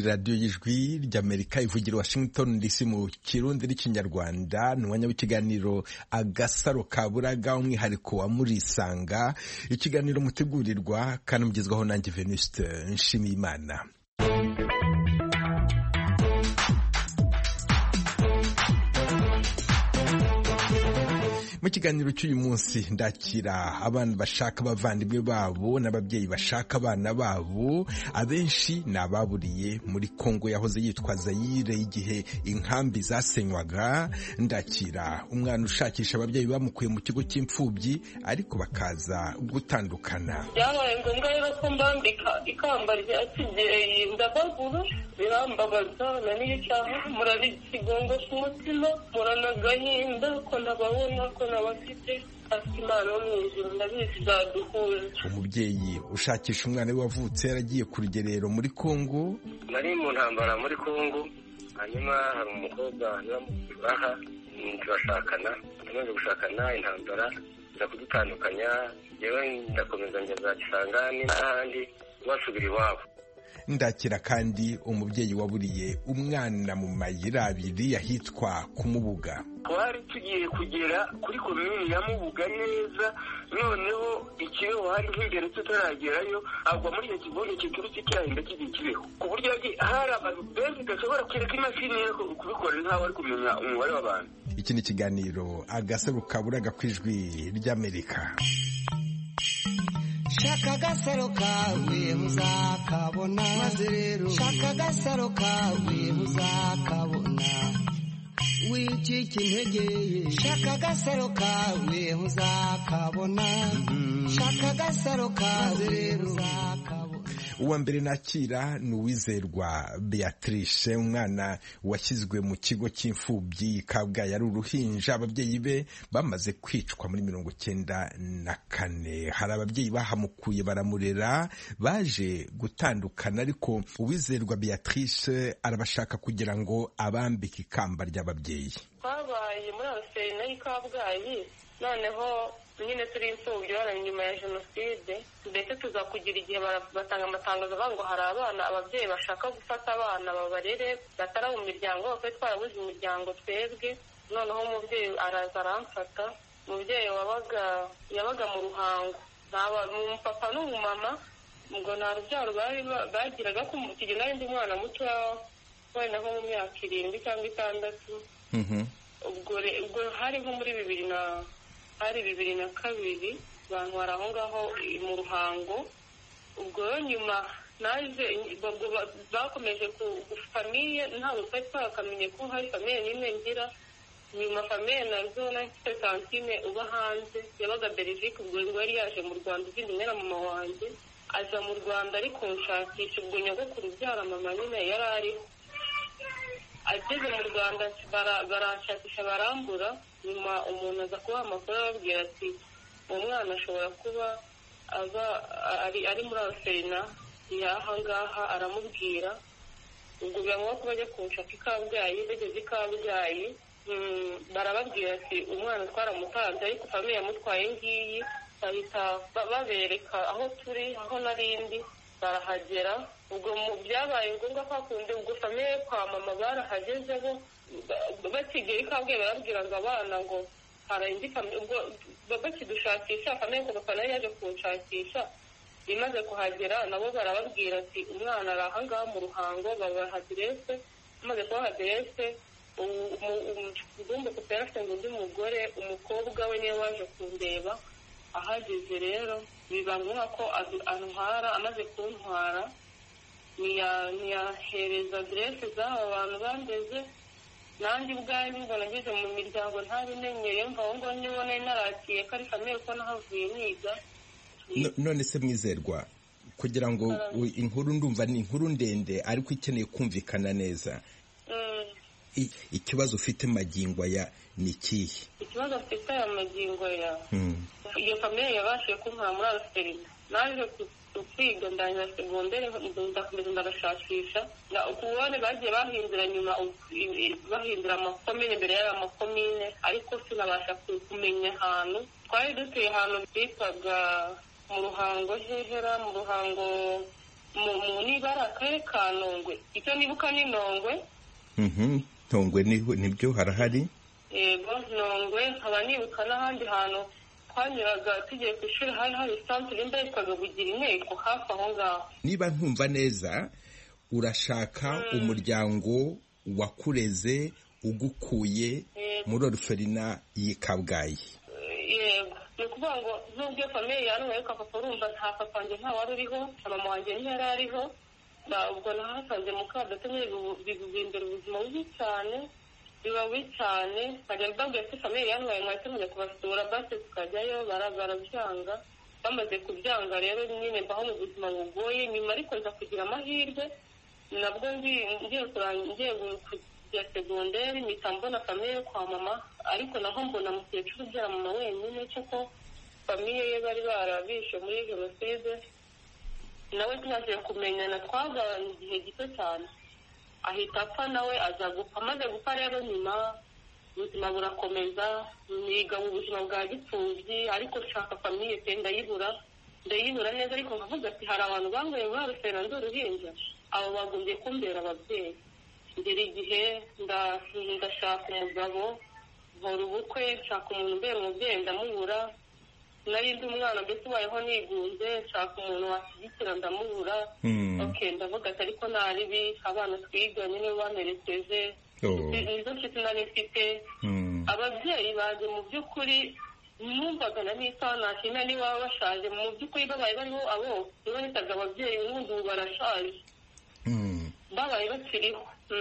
radiyo y'ijwi ry'Amerika ivugira Washington DC mu Kirundi n'Ikinyarwanda. Ni umwanya w'ikiganiro Agasaro Kaburaga, umwihariko wa Murisanga, ikiganiro mutegurirwa kandi mugezwaho nanjye Venuste Nshimiyimana. Mu kiganiro cy'uyu munsi ndakira abana bashaka abavandimwe babo n'ababyeyi bashaka abana babo. Abenshi ni ababuriye muri Kongo yahoze yitwa Zaire igihe inkambi zasenywaga. Ndakira umwana ushakisha ababyeyi bamukuye mu kigo cy'imfubyi ariko bakaza gutandukana. Byabaye ngombwa rero ko mbambika ikamba rya kibyeyi ndabagura, birambabaza n'icyaha, murabikigongo cy'umutima, muranagahinda ko nababona ko abafite asimano mw'ijuru ndabizi zaduhuza. Umubyeyi ushakisha umwana we wavutse yaragiye ku rugerero muri Kongo. Nari mu ntambara muri Kongo, hanyuma hari umukobwa baha turashakana, tumaze gushakana intambara iza kudutandukanya, yewe ndakomeza ngeza Kisangani n'ahandi basubira iwabo. Ndakira kandi umubyeyi waburiye umwana mu mayira abiri ahitwa ku Mubuga. Twari tugiye kugera kuri komini ya Mubuga neza, noneho ikibeho hari nk'imbere tutaragerayo agwa muri icyo kigonyi kikuru cy'icyahinda kigikibeho, ku buryo hari abantu benshi udashobora kereka imashini yo kubikora ntawe ari kumenya umubare w'abantu. Iki ni ikiganiro Agasaro Kaburaga ku ijwi ry'Amerika. Shaka agasaro kawe muzakabona, maze rero shaka agasaro kawe muzakabona, wicika intege. Shaka agasaro kawe muzakabona, shaka agasaro kawe rero muzakabona. Uwa mbere nakira ni Uwizerwa Beatrice, umwana washyizwe mu kigo cy'imfubyi Kabgayi ari uruhinja. Ababyeyi be bamaze kwicwa muri 1994. Hari ababyeyi bahamukuye baramurera, baje gutandukana, ariko Uwizerwa Beatrice arabashaka kugira ngo abambike ikamba ry'ababyeyi. Twabaye muri Arsenal y'i Kabgayi, noneho nyine turi imfubyi nyuma ya Jenoside, mbese tuzakugira igihe batanga amatangazo ngo hari abana ababyeyi bashaka gufata abana babarere batari mu miryango, kuko twarabuze imiryango twebwe. Noneho umubyeyi araza aramfata. Umubyeyi yabaga mu Ruhango, umupapa n'umumama, ngo nta rubyaro bagiraga, ko mu kigero nari ndi umwana muto wenda nko mu myaka 7 cyangwa 6. Ubwo hari nko muri 2002 abantu bari aho ngaho mu Ruhango. Ubwo nyuma naje bakomeje ku famiye, ntabwo twari twakamenye ko hari famiye n'imwe ngira. Nyuma famiye nazo nafite tantine uba hanze yabaga Belgique, ubwo yari yaje mu Rwanda izindi mwera mama wanjye aza mu Rwanda ariko nshakisha ubwo nyogokuru ubyara mama nyine yari ariho. Ageze mu Rwanda baranshakisha barambura. Nyuma umuntu aza kubaha amakuru ababwira ati umwana ashobora kuba ari muri Arsenal y'aha ngaha. Aramubwira, ubwo birangombwa ko bajya kunshaka i Kabgayi. Bageze i Kabgayi barababwira ati umwana twaramutanze ariko famiye yamutwaye ngiyi. Bahita babereka aho turi, aho narindi, barahagera. Ubwo byabaye ngombwa ko hakunde ubwo famiye kwa mama barahageze, bo bakigera i Kabgayi barabwira ngo abana ngo harindi famiye. Ubwo bakidushakisha famiye ko papa nayo yaje kunshakisha. Imaze kuhagera nabo barababwira ati umwana ari aha ngaha mu Ruhango, babaha aderese. Amaze kubaha aderese, ugomba kupera afite ngo undi mugore, umukobwa we niwe waje kundeba. Ahageze rero biba ngombwa ko antwara. Amaze kuntwara ntiyahereza aderese z'aba bantu bandeze. Nanjye ubwanjye mbona ngeze mu miryango ntabimenyeye, mva aho ngo nyibone narakiye ko ari famiye ko nahavuye niga. None se Mwizerwa, kugira ngo inkuru ndumva ni inkuru ndende ariko ikeneye kumvikana neza. Ikibazo ufite magingo aya ni ikihe? Ikibazo afite aya magingo ya iyo famiye yabashije kuntwara muri Arsenal. Naje kwiga ndanya segondere, ndakomeza ndabashakisha. Ukubone bagiye bahindura nyuma, bahindura amakomine imbere y'amakomine, ariko sinabasha kumenya ahantu. Twari dutuye ahantu bitwaga mu Ruhango, Hehera mu Ruhango niba ari akarere ka Ntongwe, icyo nibuka ni Ntongwe. Ntongwe nibyo harahari. Yego, Ntongwe. Nkaba nibuka n'ahandi hantu twanyuraga tugiye ku ishuri, hari santere imbe yitwaga Bugira Inteko hafi aho ngaho. Niba ntumva neza, urashaka umuryango wakureze ugukuye muri orphelinat y'i Kabgayi. Yego, ni ukuvuga ngo nubwo famiye yanwaye papa, urumva nta papa wanjye nta wari uriho, mama wanjye ntiyari ariho, ubwo nahasanze Mukadata bibubimbera ubuzima bubi cyane, biba bibi cyane. nkajya mbabwira ko famiye yanwaye mwahise mujya kubasura, basi tukajyayo, barabyanga. Bamaze kubyanga rero nyine mbaho mu buzima bugoye, nyuma ariko nza kugira amahirwe, nabwo ngiye kujya segonderi, mpita mbona famiye yo kwa mama, ariko naho mbona mukecuru ubyara mama wenyine, kuko famiye ye bari barabishe muri jenoside. Nawe tumaze kumenyana twagabanye igihe gito cyane, ahita apfa nawe aza gupfa. Amaze gupfa rero nyuma ubuzima burakomeza, niga mu buzima bwa gipfubyi, ariko nshaka famiye pe ndayibura neza. Ariko nkavuga ati hari abantu bangoye muri Orphelinat ndi uruhinja, abo bagombye kumbera ababyeyi. ngera igihe ndashaka umugabo, nkora ubukwe, nshaka umuntu umbera umubyeyi, ndamubura. Nari ndi umwana mbese ubayeho nigunze, nshaka umuntu washyigikira, ndamubura. Ndavuga ati ariko naribi, abana twiganye nibo bamerekeje, nizo nshuti nari mfite. Ababyeyi banjye mu by'ukuri numvaga na n'isaha nashimira niba bashaje, mu by'ukuri babaye bariho abo niba nitaga ababyeyi, ubundi ubu barashaje, babaye bakiriho.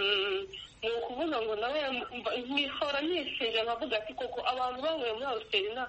Ni ukuvuga ngo nawe nkihora nishinja, nkavuga ati koko abantu banyweye muri Orphelinat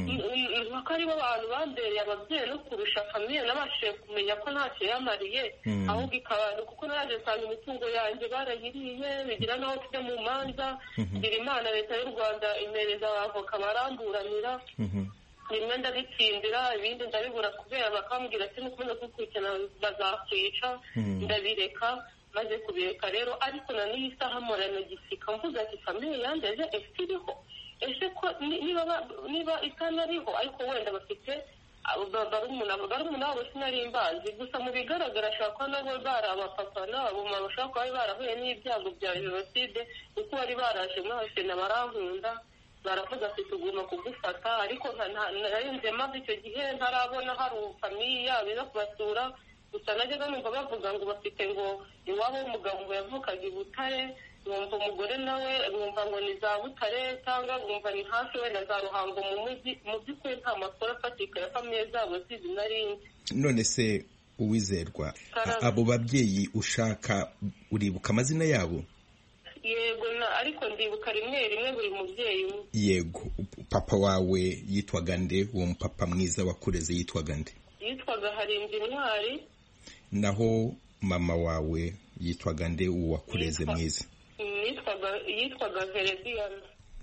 ko aribo abantu bambereye ababyeyi no kurusha famiye. Nabashije kumenya ko ntacyo yamariye, ahubwo ikabana, kuko naraje nsanga imitungo yanjye barayiriye, bigira n'aho tujya mu manza. ngira Imana leta y'u Rwanda imereza abavoka baramburanira, bimwe ndabitsindira, ibindi ndabibura kubera bakambwira ati nukomeza kukurikirana bazakwica, ndabireka. Maze kubireka rero, ariko na n'iyi saha morano gisika mvuga ati famiye yandeje ese iriho, ese ko niba itanariho, ariko wenda bafite barumuna wabo sinari mbazi. Gusa mu bigaragara ashobora kuba nabo bari abapapa n'abamama, bashobora kuba bari barahuye n'ibyago bya jenoside, kuko bari baraje muri Orphelinat barankunda, baravuga ati tugomba kugufata. Ariko narinze maze icyo gihe ntarabona hari famiye yabo iza kubasura. Gusa najyaga numva bavuga ngo bafite ngo iwabo w'umugabo ngo yavukaga i Butare, bumva umugore nawe bumva ngo ni za Butare, cyangwa bumva ni hafi wenda za Ruhango mu mujyi. Mu by'ukuri nta makuru afatika ya famiye zabo zizi narinzi. None se Uwizerwa, abo babyeyi ushaka uribuka amazina yabo? Yego, ariko ndibuka rimwe buri mubyeyi umwe. Yego, papa wawe yitwaga nde? Uwo mupapa mwiza wakureze yitwaga nde? Yitwaga Harindintwari. Naho mama wawe yitwaga nde, uwo wakureze mwiza? Yitwaga Verediana.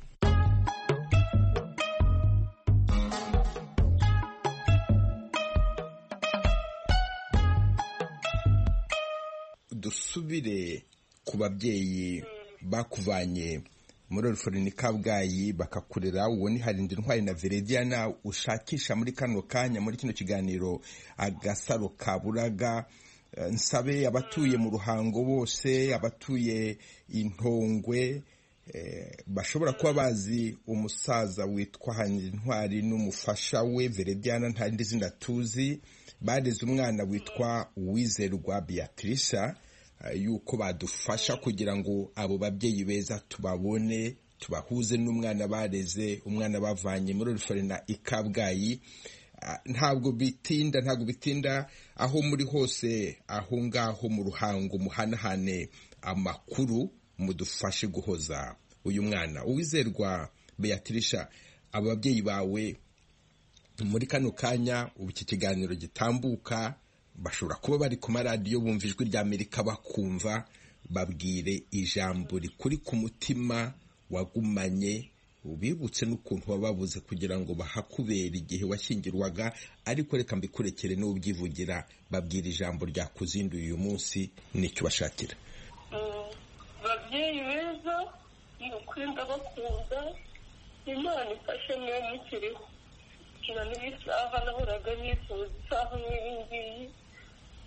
Dusubire ku babyeyi bakuvanye muri Orphelinat Kabgayi bakakurera. Uwo ni Harindintwari na Verediana ushakisha muri kano kanya muri kino kiganiro Agasaro Kaburaga. Nsabe abatuye mu Ruhango bose, abatuye Intongwe, bashobora kuba bazi umusaza witwa Harindintwari n'umufasha we Verediana, nta rindi zina tuzi. Bareze umwana witwa Uwizerwa Beatrice, yuko badufasha kugira ngo abo babyeyi beza tubabone, tubahuze n'umwana bareze, umwana bavanye muri Orphelinat i Kabgayi. Ntabwo bitinda aho muri hose aho ngaho mu Ruhango muhanahane amakuru, mudufashe guhoza uyu mwana. Uwizerwa Beatrice, abo babyeyi bawe muri kano kanya ubu iki kiganiro gitambuka bashobora kuba bari ku maradiyo bumva ijwi rya Amerika bakumva. Babwire ijambo rikuri ku mutima wagumanye, ubibutse n'ukuntu wababuze kugira ngo bahakubera igihe washyingirwaga. Ariko reka mbikurekere n'ubyivugira, babwira ijambo ryakuzinduye uyu munsi, nicyo bashakira. Babyeyi beza, ni ukuri ndabakunda, Imana ifashe mwe mukiriho. Kina n'isaha nahoraga nifuza isaha nk'iyi ngiyi,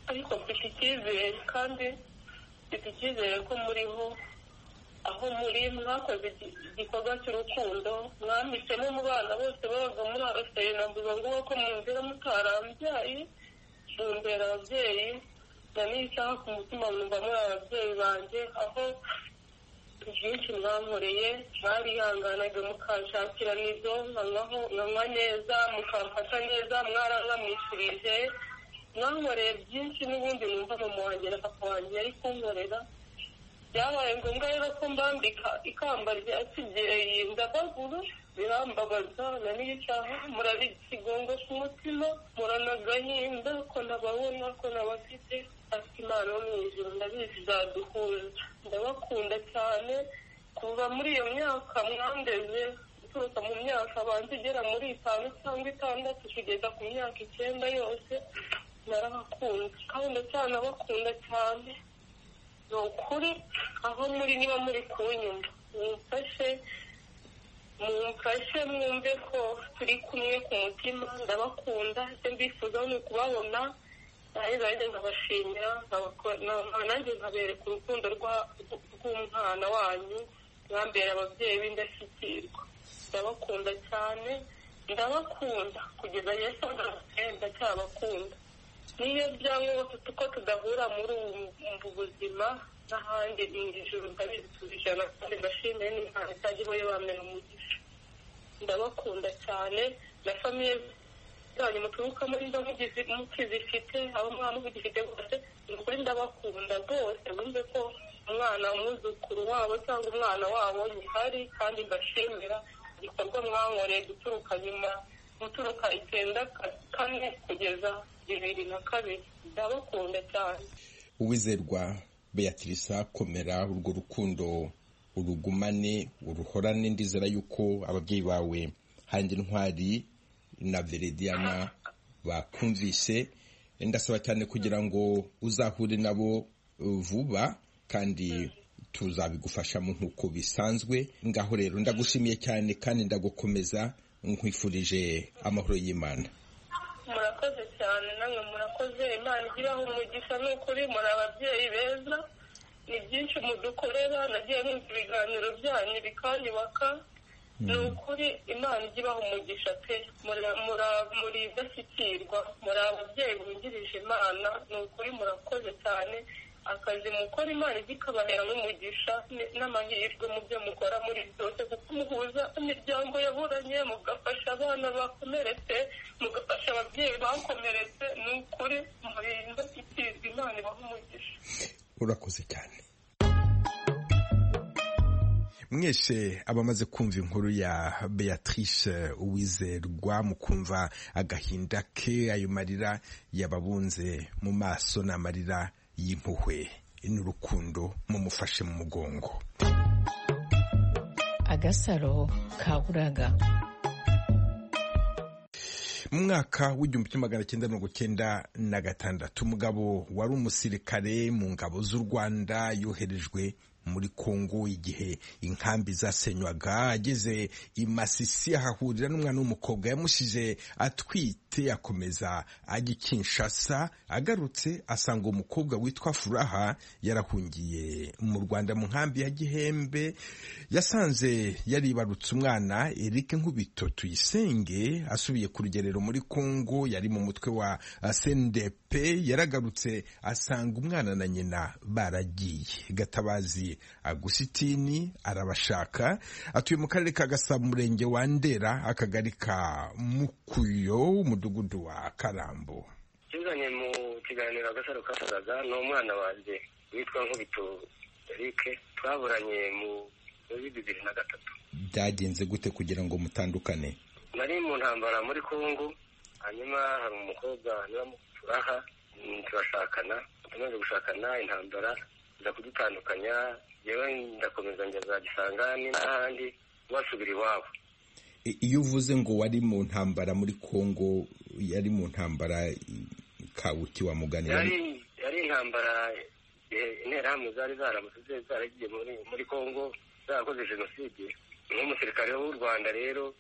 ariko mfite icyizere kandi mfite icyizere ko muriho aho muri mwakoze igikorwa cy'urukundo mwambitsemo mu bana bose babaga muri araseri na mbuga ngubu ko munzira mutarambyaye mumbera ababyeyi na n'isaha ku mutima numva muri ababyeyi banjye aho byinshi mwankoreye mwarihanganaga mukanshakira n'izo nkanywa neza mukamfata neza mwarangamwishirije mwankoreye byinshi n'ubundi numva mama wanjye na papa wanjye yari kunkorera byabaye ngombwa rero ko mbambika ikamba rya kibyeyi ndabaguru birambabaza na n'icaha murabikigongo ku mutima muranagahinda ko nababona ko nabafite afite imana yo mu ijuru ndabizi izaduhuza ndabakunda cyane kuva muri iyo myaka mwandeze guturuka mu myaka abanza igera muri 5 cyangwa 6 kugeza ku myaka 9 yose narabakunda kandi ndacyanabakunda cyane ni ukuri aho muri niba muri kunyumva mumfashe mwumve ko turi kumwe ku mutima ndabakunda icyo mbifuza ni ukubabona nanjye nkabashimira nanjye nkabereka urukundo rw'umwana wanyu mwambera ababyeyi b'indashyikirwa ndabakunda cyane ndabakunda kugeza yesu ndacyabakunda niyo byaba ko tudahura muri ubu buzima n'ahandi ijuru ndabizi tubijana kandi ndashimiye n'imana itagiho yo bamera umugisha ndabakunda cyane na famiye zanyu muturuka muri ndo mukizifite abo mwana mugifite bose ni ukuri ndabakunda rwose bumve ko umwana umwuzukuru wabo cyangwa umwana wabo nyihari kandi mbashimira igikorwa mwankoreye guturuka 9 kugeza 2002 ndabakunda cyane. Uwizerwa Beatrice komera urwo rukundo urugumane uruhorane ndizera yuko ababyeyi bawe Hangi Ntwari na Verediana bakumvise ndasaba cyane kugira ngo uzahure nabo vuba kandi tuzabigufashamo nkuko bisanzwe ngaho rero ndagushimiye cyane kandi ndagukomeza nkwifurije amahoro y'Imana. Murakoze cyane namwe murakoze Imana igiraho umugisha n'ukuri muri ababyeyi beza ni byinshi mudukorera nagiye numva ibiganiro byanyu bikanyubaka ni ukuri Imana igibaho umugisha pe muri indashyikirwa muri ababyeyi bungirije Imana ni ukuri murakoze cyane akazi mukora Imana igikabahera n'umugisha n'amahirwe mu byo mukora muri byose kuko muhuza imiryango yaburanye mugafasha abana bakomeretse mugafasha ababyeyi bakomeretse ni ukuri muri indashyikirwa Imana ibaha umugisha. Urakoze cyane. Mwese abamaze kumva inkuru ya Beatrice Uwizerwa mukumva agahinda ke ayo marira yababunze mu maso n'amarira y'impuhwe n'urukundo mumufashe mu mugongo. Agasaro kaburaga. Mu mwaka w'1996 umugabo wari umusirikare mu ngabo z'u Rwanda yoherejwe muri Kongo igihe inkambi zasenywaga ageze i Masisi ahahurira n'umwana w'umukobwa yamushije atwite akomeza ajya Kinshasa agarutse asanga umukobwa witwa Furaha yarahungiye mu Rwanda mu nkambi ya Gihembe yasanze yaribarutse umwana Eric Nkubito Tuyisenge asubiye ku rugerero muri Kongo yari mu mutwe wa CNDP yaragarutse asanga umwana na nyina baragiye. Gatabazi Agusitini arabashaka atuye mu karere ka Gasabo murenge wa Ndera akagari ka Mukuyo umudugudu wa Karambo. Kizanye mu kiganiro Agasaro kaburaga no mwana wanje witwa Nkubito Eric twaburanye mu 2003. Byagenze gute kugira ngo mutandukane? Nari mu ntambara muri Kongo hanyuma hari umukobwa niba Furaha turashakana tumaze gushakana intambara za kudutandukanya yewe ndakomeza njya za Gisangani n'ahandi basubira iwabo. Iyo uvuze ngo wari mu ntambara muri Kongo yari mu ntambara kabuki wa mugani yari intambara interahamwe zari zaramutse zaragiye muri Kongo zakoze jenoside nk'umusirikare w'u Rwanda rero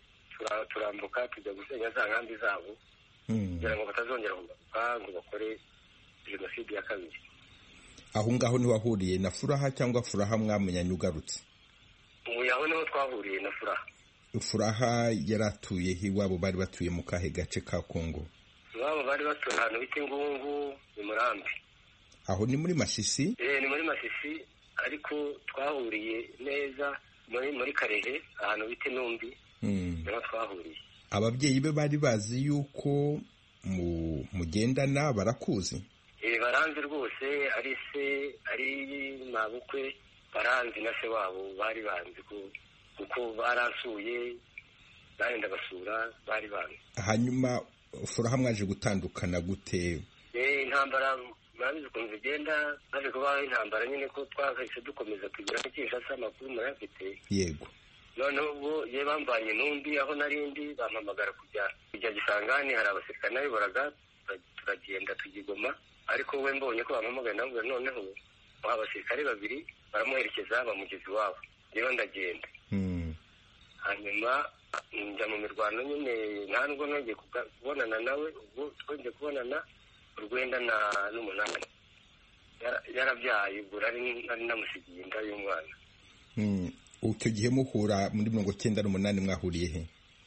turambuka tujya gusenya za nkambi zabo kugira ngo batazongera kugaruka ngo bakore jenoside ya kabiri. Aho ngaho niho wahuriye na Furaha cyangwa Furaha mwamenyanye ugarutse? Aho niho twahuriye na Furaha. Furaha yaratuye iwabo, bari batuye mu kahe gace ka Kongo? Iwabo bari batuye ahantu bita Ingungu i Murambi. Aho ni muri Masisi? Ni muri Masisi, ariko twahuriye neza muri Karehe ahantu bita Numbi. Niho twahuriye. Ababyeyi be bari bazi yuko mugendana, barakuzi? Baranzi rwose, ari se ari mabukwe, baranzi na se wabo bari banzi kuko baransuye, nanjye ndabasura, bari banzi. Hanyuma Furaha mwaje gutandukana gute? Intambara murabizi ukuntu zigenda, haje kubaho intambara nyine ko twahise dukomeza kugira Kinshasa, amakuru murayafite. Yego. Noneho ubwo ye bambanye Numbi aho narindi, bampamagara kujya Gisangani, hari abasirikare nabiboraga, turagenda tugigoma, ariko we mbonye ko bampamagaye navuga noneho abasirikare babiri baramuherekeza bamugeza iwabo, rero ndagenda. Hanyuma njya mu mirwano nyine, nta nubwo nongeye kubonana nawe, ubwo twongeye kubonana urwenda n'umunani yarabyaye, ubwo nari namusigiye inda y'umwana. Icyo gihe muhura muri 1998 mwahuriye he?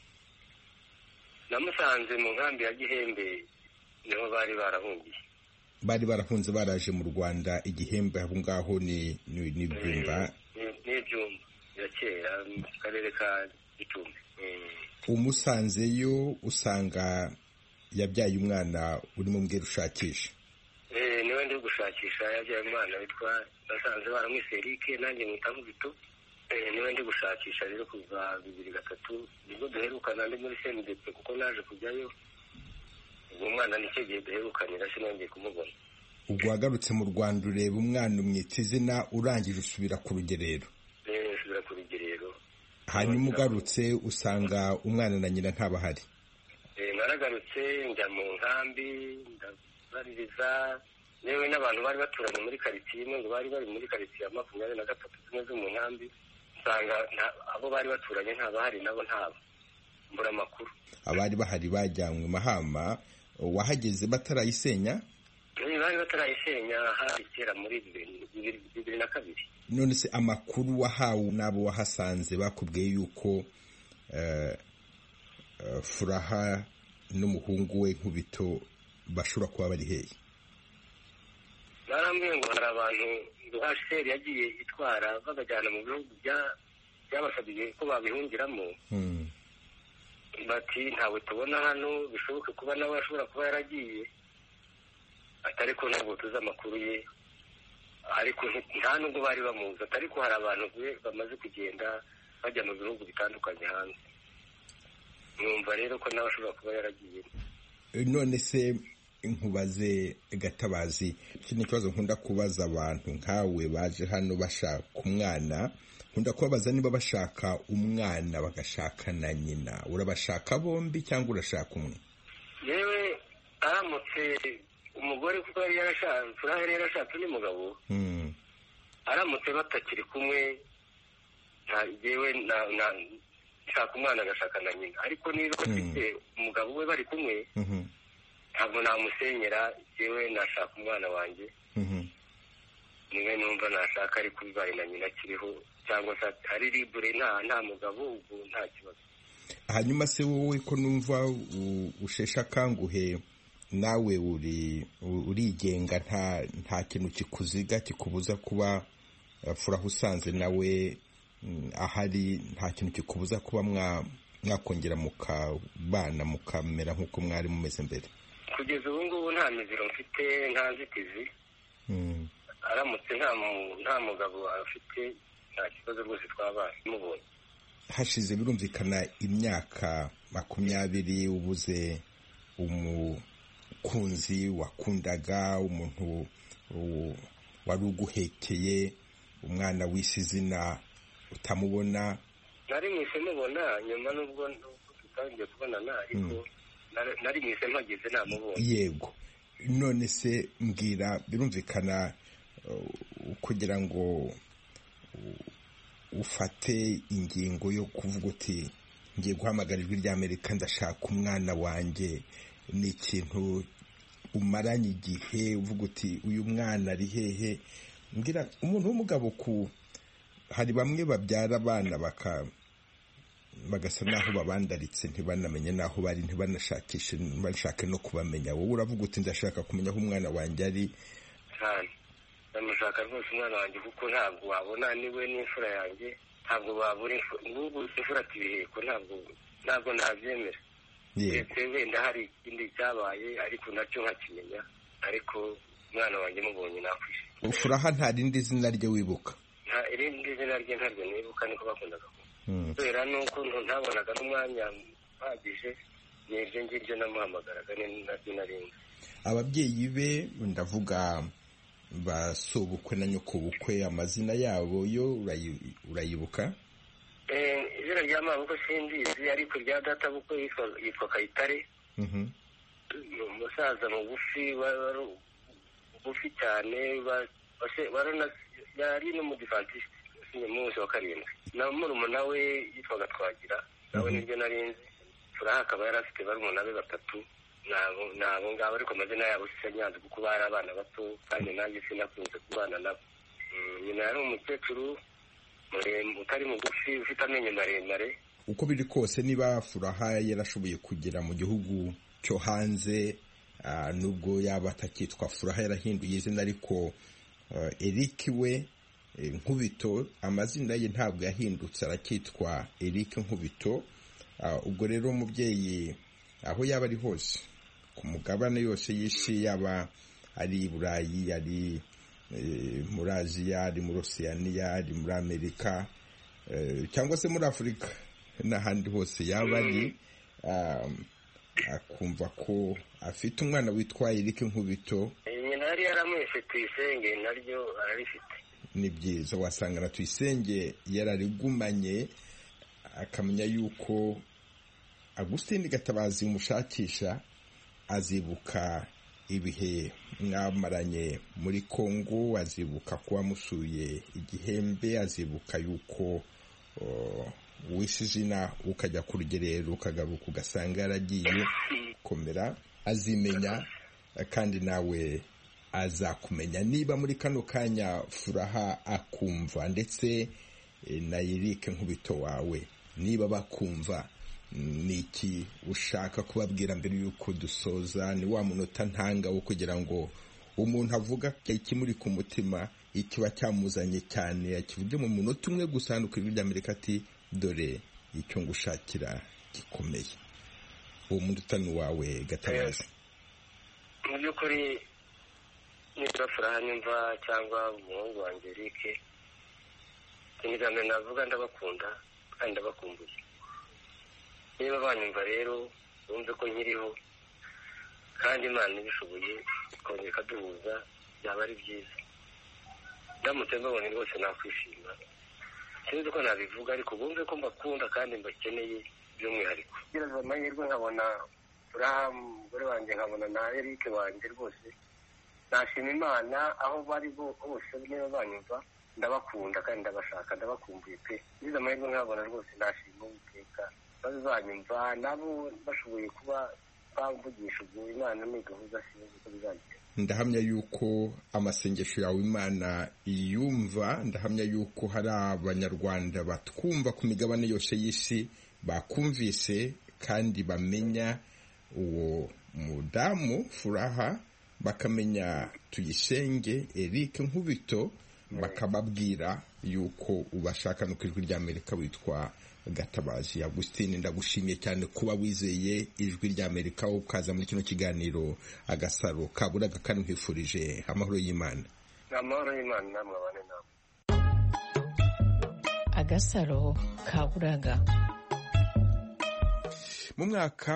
Namusanze mu nkambi ya Gihembe, niho bari barahungiye. Bari barahunze baraje mu Rwanda. Igihembe aho ngaho ni Byumba. Ni Byumba ya kera mu karere ka Gicumbi. Umusanzeyo usanga yabyaye umwana urimo mbwira ushakisha? Niwe ndi gushakisha, yabyaye umwana witwa, basanze baramwise Eric, nanjye mwita Nkubito. Niwe ndi gushakisha rero kuva 2003 nibwo duherukana, ndi muri CNDP kuko naje kujyayo. Ubwo mwana nicyo gihe duherukanira, sinongeye kumubona. Ubwo wagarutse mu Rwanda ureba umwana umwita izina, urangije usubira ku rugerero? Usubira ku rugerero. Hanyuma ugarutse usanga umwana na nyina ntabahari? Naragarutse njya mu nkambi, ndabaririza, yewe n'abantu bari baturanye muri karitsiye imwe, ngo bari muri karitsiye ya 23 zimwe zo mu nkambi, usanga abo bari baturanye ntabahari, nabo ntabo, mbura amakuru. Abari bahari bajyanywe Mahama, wahageze batarayisenya? Bari batarayisenya, hari kera muri 2002. None se amakuru wahawe n'abo wahasanze bakubwiye yuko Furaha n'umuhungu we Nkubito bashobora kuba bari hehe? Barambwiye ngo hari abantu HCR yagiye itwara bagajyana mu bihugu byabasabye ko babihungiramo. Bati ntawe tubona hano, bishoboke kuba nawe ashobora kuba yaragiye, atari ko ntabwo tuzi amakuru ye, ariko nta nubwo bari bamuzi, atari ko hari abantu bamaze kugenda bajya mu bihugu bitandukanye hanze. Numva rero ko nawe ashobora kuba yaragiye. None se nkubaze Gatabazi, iki ni ikibazo nkunda kubaza abantu nkawe baje hano bashaka umwana, nkunda kubabaza niba bashaka umwana bagashaka na nyina, urabashaka bombi cyangwa urashaka umwe? Yewe aramutse umugore kuko yari yarashatse, Furaha yari yarashatse n'umugabo, aramutse batakiri kumwe, yewe nshaka umwana agashaka na nyina, ariko niba bafite umugabo we bari kumwe, ntabwo namusenyera, yewe nashaka umwana wanjye, niwe numva nashaka, ariko bibaye na nyina akiriho, cyangwa se ari libre nta mugabo, ubwo nta kibazo. Hanyuma se wowe ko numva ushesha akanguhe, nawe urigenga, nta kintu kikuziga kikubuza kuba Furaha usanze nawe ahari, nta kintu kikubuza kuba mwakongera mukabana mukamera nk'uko mwari mumeze mbere? Kugeza ubu ngubu nta miziro mfite, nta nzitizi. Aramutse nta mugabo afite, nta kibazo rwose twabana mubonye. Hashize birumvikana imyaka 20 ubuze umukunzi wakundaga, umuntu wari uguhekeye, umwana w'isi izina utamubona. Nari mwise mubona nyuma nubwo tutangiye kubonana, ariko nari mwise mpageze namubonye. Yego. None se mbwira, birumvikana kugira ngo ufate ingingo yo kuvuga uti ngiye guhamagara Ijwi ry'Amerika ndashaka umwana wanjye, ni ikintu umaranye igihe uvuga uti uyu mwana ari hehe. Mbwira umuntu w'umugabo hari bamwe babyara abana bagasa naho babandaritse ntibanamenye naho bari, ntibanashakishe bashake no kubamenya. Wowe uravuga uti ndashaka kumenya aho umwana wanjye ari. ndamushaka rwose umwana wanjye kuko ntabwo wabona niwe n'imfura yanjye, ntabwo babura n'ubu imfura ati ibiheko ntabwo nabyemera. ndetse wenda hari ikindi cyabaye ariko nacyo nkakimenya, ariko umwana wanjye mubonye nakwishima. Furaha nta rindi zina rye wibuka? irindi zina rye ntaryo nibuka, niko bakundaga kubera nuko ntabonaga n'umwanya uhagije, n'iryo ngiryo namuhamagaraga naryo narinzi. Ababyeyi be ndavuga basobukwe na nyokobukwe, amazina yabo yo urayibuka? Izina rya mabukwe sindizi, ariko rya data bukwe yitwa Kayitare. Umusaza mugufi, bugufi cyane, yari n'umudivantiste umunsi wa karindwi. Na murumuna we yitwaga Twagira, nawe niryo narinzi. Furaha akaba yari afite barumuna be batatu, nabo ngabo, ariko amazina yabo sinyanze kuko bari abana bato kandi nanjye sinakunze kubana nabo. Nyina yari umukecuru utari mugufi, ufite amenyo maremare. Uko biri kose, niba Furaha yarashoboye kugera mu gihugu cyo hanze, nubwo yaba atakitwa Furaha yarahinduye izina, ariko Eric we Nkubito amazina ye ntabwo yahindutse, arakitwa Eric Nkubito. Ubwo rero umubyeyi aho yaba ari hose ku mugabane yose y'isi, yaba ari i Burayi, ari muri Aziya, ari muri Oceania, ari muri Amerika, cyangwa se muri Afurika n'ahandi hose yaba ari, akumva ko afite umwana witwa Eric Nkubito. Nyina yari yaramwise Tuyisenge, naryo ararifite. Ni byiza, wasanga na Tuyisenge yararigumanye, akamenya yuko Agustin Gatabazi umushakisha, azibuka ibihe mwamaranye muri Kongo, azibuka ko wamusuye Igihembe, azibuka yuko wishe izina ukajya ku rugerero ukagaruka ugasanga yaragiye komera. Azimenya kandi nawe azakumenya. Niba muri kano kanya Furaha akumva, ndetse na Eric Nkubito wawe niba bakumva, niki ushaka kubabwira mbere yuko dusoza? Ni wa munota ntanga wo kugira ngo umuntu avuga ikimuri ku mutima, ikiba cyamuzanye cyane, akivuge mu munota umwe gusa hano ku Ijwi ry'Amerika ati dore icyo ngushakira gikomeye. Uwo munota ni wawe Gatabazi. Mu by'ukuri niba Furaha nyumva cyangwa umuhungu wanjye Eric, ikigambo navuga ndabakunda kandi ndabakumbuye. Niba banyumva rero bumve ko nkiriho, kandi Imana ibishoboye ikongera ikaduhuza, byaba ari byiza. Ndamutse mbabonye rwose nakwishima, sinzi ko nabivuga, ariko bumve ko mbakunda kandi mbakeneye by'umwihariko. Ngira amahirwe nkabona Furaha umugore wanjye, nkabona na Eric wanjye, rwose nashima Imana aho bari bose. Niba banyumva ndabakunda kandi ndabashaka, ndabakumbuye pe. Ngize amahirwe nkabona rwose nashima Uwiteka bazanyumva, nabo bashoboye kuba bamvugisha, ubwo Imana nigahuza sinzi ko bizagira. Ndahamya yuko amasengesho yawe Imana iyumva. Ndahamya yuko hari abanyarwanda batwumva ku migabane yose y'isi bakumvise kandi bamenya uwo mudamu Furaha, bakamenya Tuyisenge Eric Nkubito, bakababwira yuko ubashaka no ku Ijwi ry'Amerika witwa Gatabazi. Agustin, ndagushimiye cyane kuba wizeye Ijwi ry'Amerika ukaza muri kino kiganiro Agasaro Kaburaga, kandi nkwifurije amahoro y'Imana. Amahoro y'Imana namwe abane nawe. Agasaro Kaburaga. Mu mwaka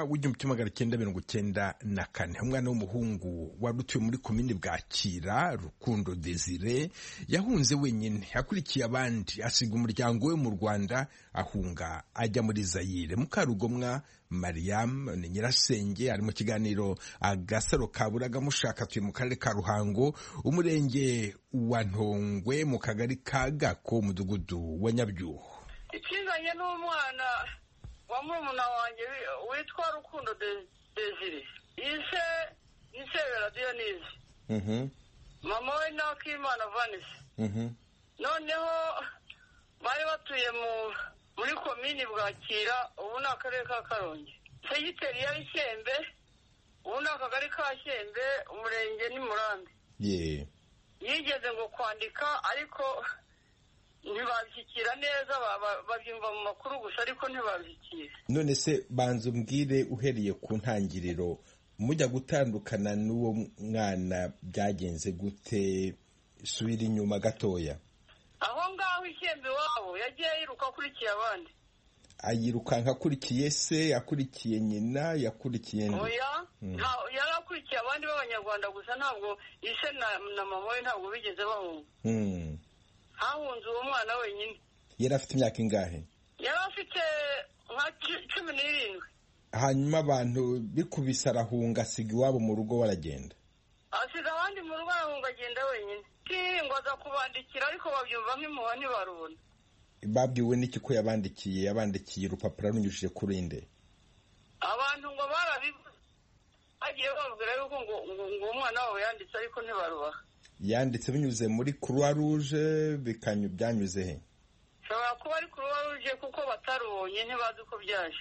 w'1994 umwana w'umuhungu wari utuye muri komini Bwakira, Rukundo Desire, yahunze wenyine akurikiye abandi, asiga umuryango we mu Rwanda, ahunga ajya muri Zaire. Mukarugomwa Mariam ni nyirasenge, ari mu kiganiro Agasaro Kaburaga mushaka, atuye mu karere ka Ruhango, umurenge wa Ntongwe, mu kagari ka Gako, umudugudu wa Nyabyuho. Ikizanye n'umwana wa murumuna wanjye witwa Rukundo Desire, ise Kabera Dionise. Mama we ni Akimana Vanessa. Noneho bari batuye muri komini Bwakira, ubu ni akarere ka Karongi. Segiteri ya Shyembe, ubu ni akagari ka Shyembe, umurenge ni Murambi. Yigeze ngo kwandika ariko ntibabishyikira neza, babyumva mu makuru gusa ariko ntibabishyikira. None se banza umbwire uhereye ku ntangiriro, mujya gutandukana n'uwo mwana byagenze gute? Subira inyuma gatoya. Aho ngaho Ishyembe wabo yagiye yiruka akurikiye abandi. Ayirukanka akurikiye se, akurikiye nyina, yakurikiye nde? Oya, yari akurikiye abandi b'Abanyarwanda gusa, ntabwo ise na mama we ntabwo bigeze bahunga. Hahunze uwo mwana wenyine. Yari afite imyaka ingahe? Yari afite nka 17. Hanyuma abantu bikubise arahunga, asiga iwabo mu rugo baragenda. Asiga abandi mu rugo arahunga, agenda wenyine. Ngo aza kubandikira ariko babyumva nk'impuha ntibarubona. Babwiwe n'iki ko yabandikiye? Yabandikiye urupapuro runyujije kuri nde? Abantu ngo bagiye babwira yuko ngo umwana wabo yanditse ariko ntibarubaha. Yanditse binyuze muri Croix Rouge, byanyuze he? Shobora kuba ari Croix Rouge kuko batarubonye, ntibazi uko byaje.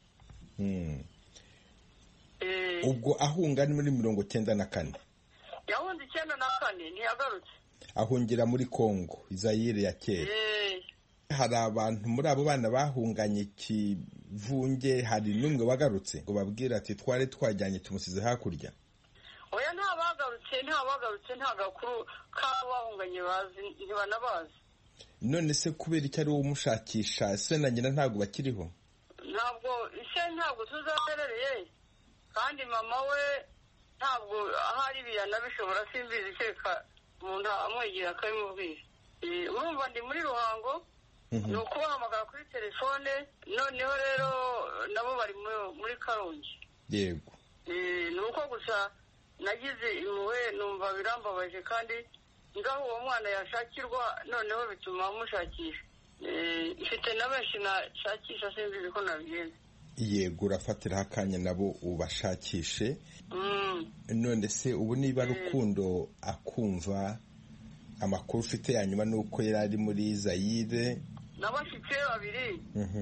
Ubwo ahunga ni muri 94. Yahunze 94 ntiyagarutse. Ahungira muri Kongo, Zaire ya kera. Hari abantu muri abo bana bahunganye Kivunge, hari n'umwe wagarutse ngo babwira ati twari twajyanye tumusize hakurya? Oya, ntabagarutse, nta gakuru k'abo bahunganye bazi, ntibanabazi. None se kubera icyo ari wo umushakisha, se na nyina ntabwo bakiriho? Ntabwo ntabwo tuzaherereye, kandi mama we ntabwo ahari biyana bishobora, simbizi kereka umuntu amwegera akabimubwira. Urumva ndi muri Ruhango, ni ukubahamagara kuri telefone, noneho rero nabo bari muri Karongi. Yego. Ni uko gusa nagize impuhwe, numva birambabaje, kandi ngaho uwo mwana yashakirwa, noneho bituma mushakisha. Ifite na benshi nashakisha, simbizi ko nabigenza. Yego, urafatiraho akanya nabo ubashakishe. None se ubu niba Rukundo akumva, amakuru ufite ya nyuma nuko yari ari muri Zaire? Nabashitse babiri.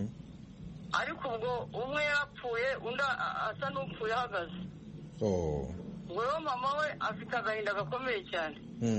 Ariko ubwo umwe yarapfuye, undi asa n'upfuye ahagaze. Ubwo mama we afite agahinda gakomeye cyane.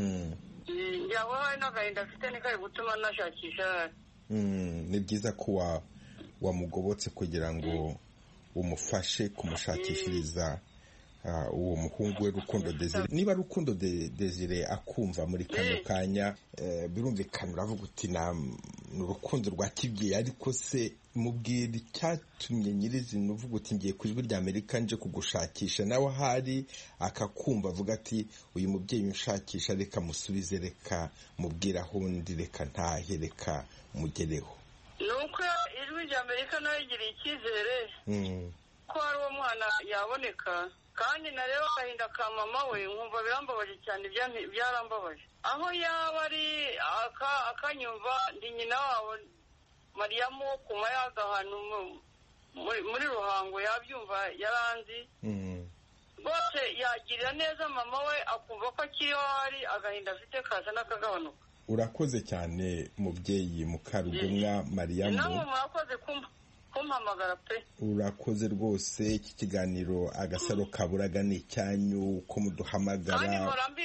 Njyawe hari n'agahinda afite nikari gutuma nashakisha. Ni byiza ko wamugobotse kugira ngo umufashe kumushakishiriza uwo muhungu we Rukundo Desire. Niba Rukundo Desire akumva muri kano kanya, birumvikana uravuga uti ni urukundo rwa kibyeyi, ariko se mubwira icyatumye nyirizina uvuga uti ngiye ku Ijwi ry'Amerika nje kugushakisha, nawe ahari akakumva avuga ati uyu mubyeyi unshakisha reka musubize, reka mubwira aho ndi, reka ntahe, reka mugereho. Nuko Ijwi ry'Amerika nayo igiriye icyizere ko hari uwo mwana yaboneka, kandi nareba agahinda ka mama we nkumva birambabaje cyane, byarambabaje. Aho yaba ari akanyumva, ndi nyina wabo Mariyamu kuma yaga ahantu muri Ruhango, yabyumva, yaranzi. Rwose yagirira neza mama we, akumva ko akiriho, hari agahinda afite kaza n'akagabanuka. Urakoze cyane mubyeyi Mukarugomwa Mariyamu. Namwe murakoze kumpamagara pe. Urakoze rwose. Iki kiganiro Agasaro Kaburaga ni icyanyu ko muduhamagara. Kandi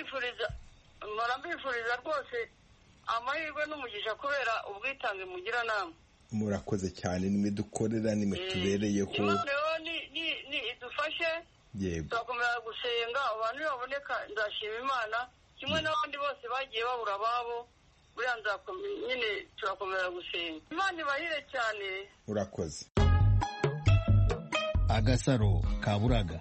murambifuriza rwose amahirwe n'umugisha kubera ubwitange mugira namwe. Murakoze cyane, nimwe dukorera, nimwe tubereyeho. Imana ni idufashe. Yego. Turakomeza gusenga, abantu baboneka ndashima Imana, kimwe n'abandi bose bagiye babura ababo, buriya nyine turakomeza gusenga. Imana ibahire cyane. Urakoze. Agasaro Kaburaga.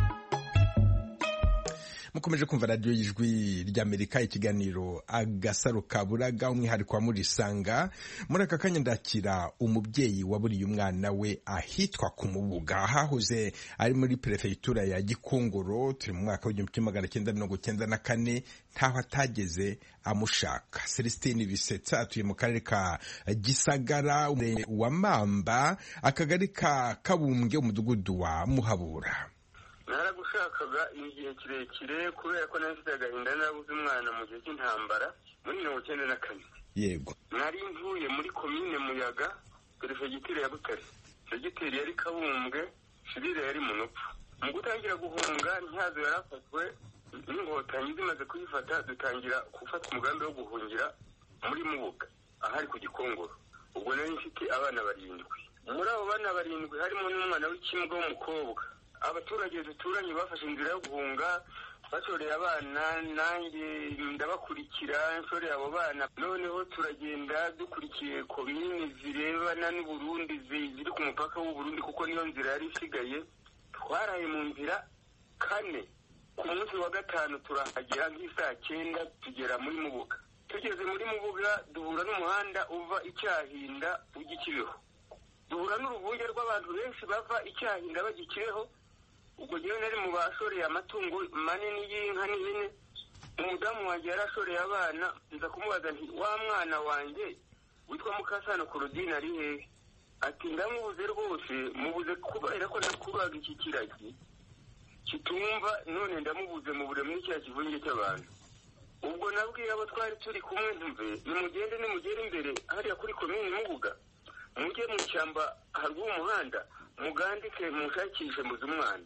Mukomeje kumva radio y'Ijwi ry'Amerika, ikiganiro Agasaro Kaburaga, umwihariko wa Murisanga. Muri aka kanya ndakira umubyeyi waburiye umwana we ahitwa ku Mubuga, hahoze ari muri prefecture ya Gikongoro. Turi mu mwaka w'1994, ntaho atageze amushaka. Celestine Bisetsa atuye mu karere ka Gisagara, wa Mamba, akagari ka Kabumbwe, umudugudu wa Muhabura. naragushakaga igihe kirekire kubera ko nari mfite agahinda narabuze umwana mu gihe cy'intambara muri 1994. Yego. Nari mvuye muri komine Muyaga, perefegitura ya Butare. Segiteri yari Kabumbwe, Shirire yari Munopfu. Mu gutangira guhunga Ntyazo yarafashwe n'inkotanyi zimaze kuyifata, dutangira gufata umugambi wo guhungira muri Mubuga ahari ku Gikongoro. Ubwo nari mfite abana 7. Muri abo bana 7 harimo n'umwana w'ikimbwa w'umukobwa. Abaturage duturanye bafashe inzira yo guhunga, bashoreye abana, nanjye ndabakurikira nshoreye abo bana. Noneho turagenda dukurikiye komini zirebana n'u Burundi ziri ku mupaka w'u Burundi kuko niyo nzira yari isigaye. Twaraye mu nzira 4. Ku munsi wa 5 turahagera nk'isaa 9 tugera muri Mubuga. Tugeze muri Mubuga duhura n'umuhanda uva Icyahinda ujya Kibeho. Duhura n'uruvunge rw'abantu benshi bava Icyahinda bajya Kibeho. Ubwo gihe nari mu bashoreye amatungo manini y'inka n'ihene. Umudamu wanjye yarashoreye abana, nza kumubaza nti wa mwana wanjye witwa Mukasano Claudine ari hehe? Ati ndamubuze rwose, mubuze kubera ko nakuraga iki kiragi kitumva, none ndamubuze mu bure muri cya kivunge cy'abantu. Ubwo nabwiye abo twari turi kumwe ntumve, nimugere imbere hariya kuri komini Mubuga, mujye mu cyamba haruguru y'umuhanda, mugandike mushakishe muzi umwana.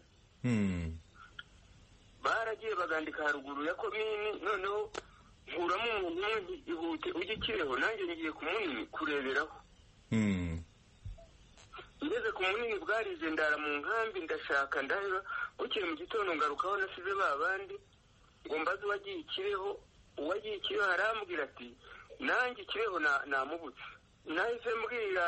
Baragiye bagandika haruguru ya komini, noneho nkuramo umuntu umwe ihute ujye Kibeho, nanjye ngiye ku munini kureberaho. Ngeze ku munini bwarize ndara mu nkambi ndashaka ndaheba, bukeye mu gitondo ngarukaho nasize babandi ngo mbaze uwagiye Kibeho. Uwagiye Kibeho arambwira ati nanjye Kibeho namubutse. Nahise mbwira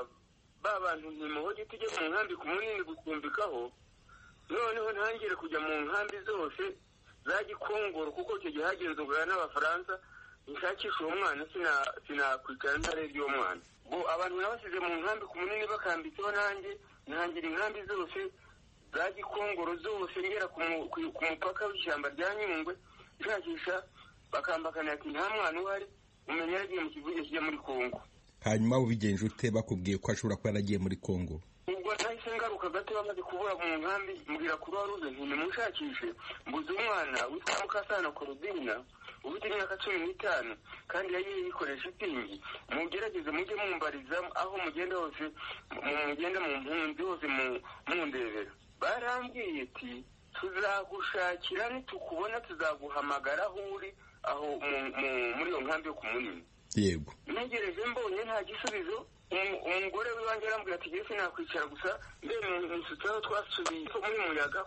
babantu ntimuhoge tujye mu nkambi ku munini gukumbikaho. Noneho ntangire kujya mu nkambi zose za Gikongoro kuko icyo gihe hagenzurwa n'Abafaransa. Nshakisha uwo mwana sinakwicara ntarebye uwo mwana. Bo abantu nabasize mu nkambi ku munini bakambitseho, nanjye ntangira inkambi zose za Gikongoro zose ngera ku mupaka w'ishyamba rya Nyungwe nshakisha, bakambakana ati nta mwana uhari, umenya yaragiye mu kivuge kijya muri Kongo. Hanyuma ubigenje ute bakubwiye ko ashobora kuba yaragiye muri Kongo? Ubwo nahise ngaruka gato bamaze kubura mu nkambi, mbwira Croix Rouge nti nimushakishe mbuze umwana witwa Mukasano Claudine ufite imyaka 15 kandi yagiye yikoresha itingi. Mugerageze mujye mumbariza aho mugenda hose, mugenda mu mpunzi hose mundebera. Barambwiye ati tuzagushakira nitukubona tuzaguhamagara aho uri aho muri iyo nkambi yo ku munini. Yego. Negereje mbonye nta gisubizo. Umugore wanjye arambwira ati gese nakwicara gusa ndeme nsutseho twasubiye muri Muyaga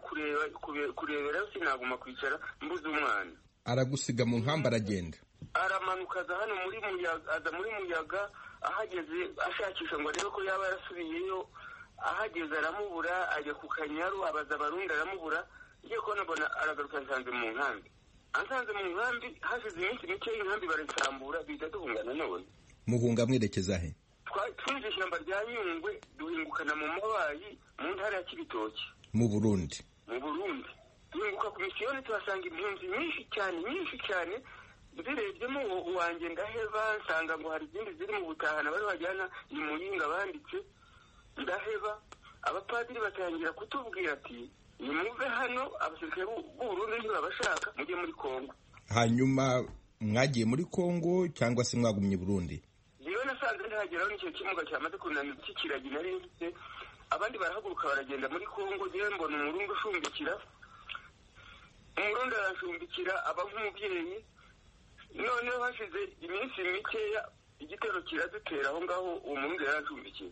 kurebera sinaguma kwicara mbuze umwana. Aragusiga mu nkamba aragenda. Aramanuka aza hano muri Muyaga, aza muri Muyaga, ahageze ashakisha ngo arebe ko yaba yarasubiyeyo. Ahageze aramubura, ajya ku Kanyaru abaza Abarundi aramubura. Ngiye kubona mbona aragaruka nsanze mu nkambi. Ansanze mu nkambi hashize iminsi mike y'inkambi barasambura biza duhungana none. Muhunga mwerekeza he? Twinjiye ishyamba rya Nyungwe duhingukana mu Mabayi mu ntara ya Kibitoki mu Burundi. Duhinguka ku misiyoni tuhasanga impunzi nyinshi cyane. Zirebyemo uwanjye ndaheba, nsanga ngo hari izindi ziri mu Butahana bari bajyana ni Muyinga banditse. Ndaheba, abapadiri batangira kutubwira ati nimuve hano, abasirikare b'u Burundi ntibabashaka, mujye muri Kongo. Hanyuma mwagiye muri Kongo cyangwa se mwagumye Burundi? Yewe nasanze ntihageraho n'icyo kimuga cyamaze kunanira cy'ikiragi nari mfite. Abandi barahaguruka baragenda muri Kongo, yewe mbona umurundi ushumbikira. Umurundi arashumbikira aba nk'umubyeyi. Noneho hashize iminsi mikeya igitero kiradutera aho ngaho uwo murundi yarashumbikiye.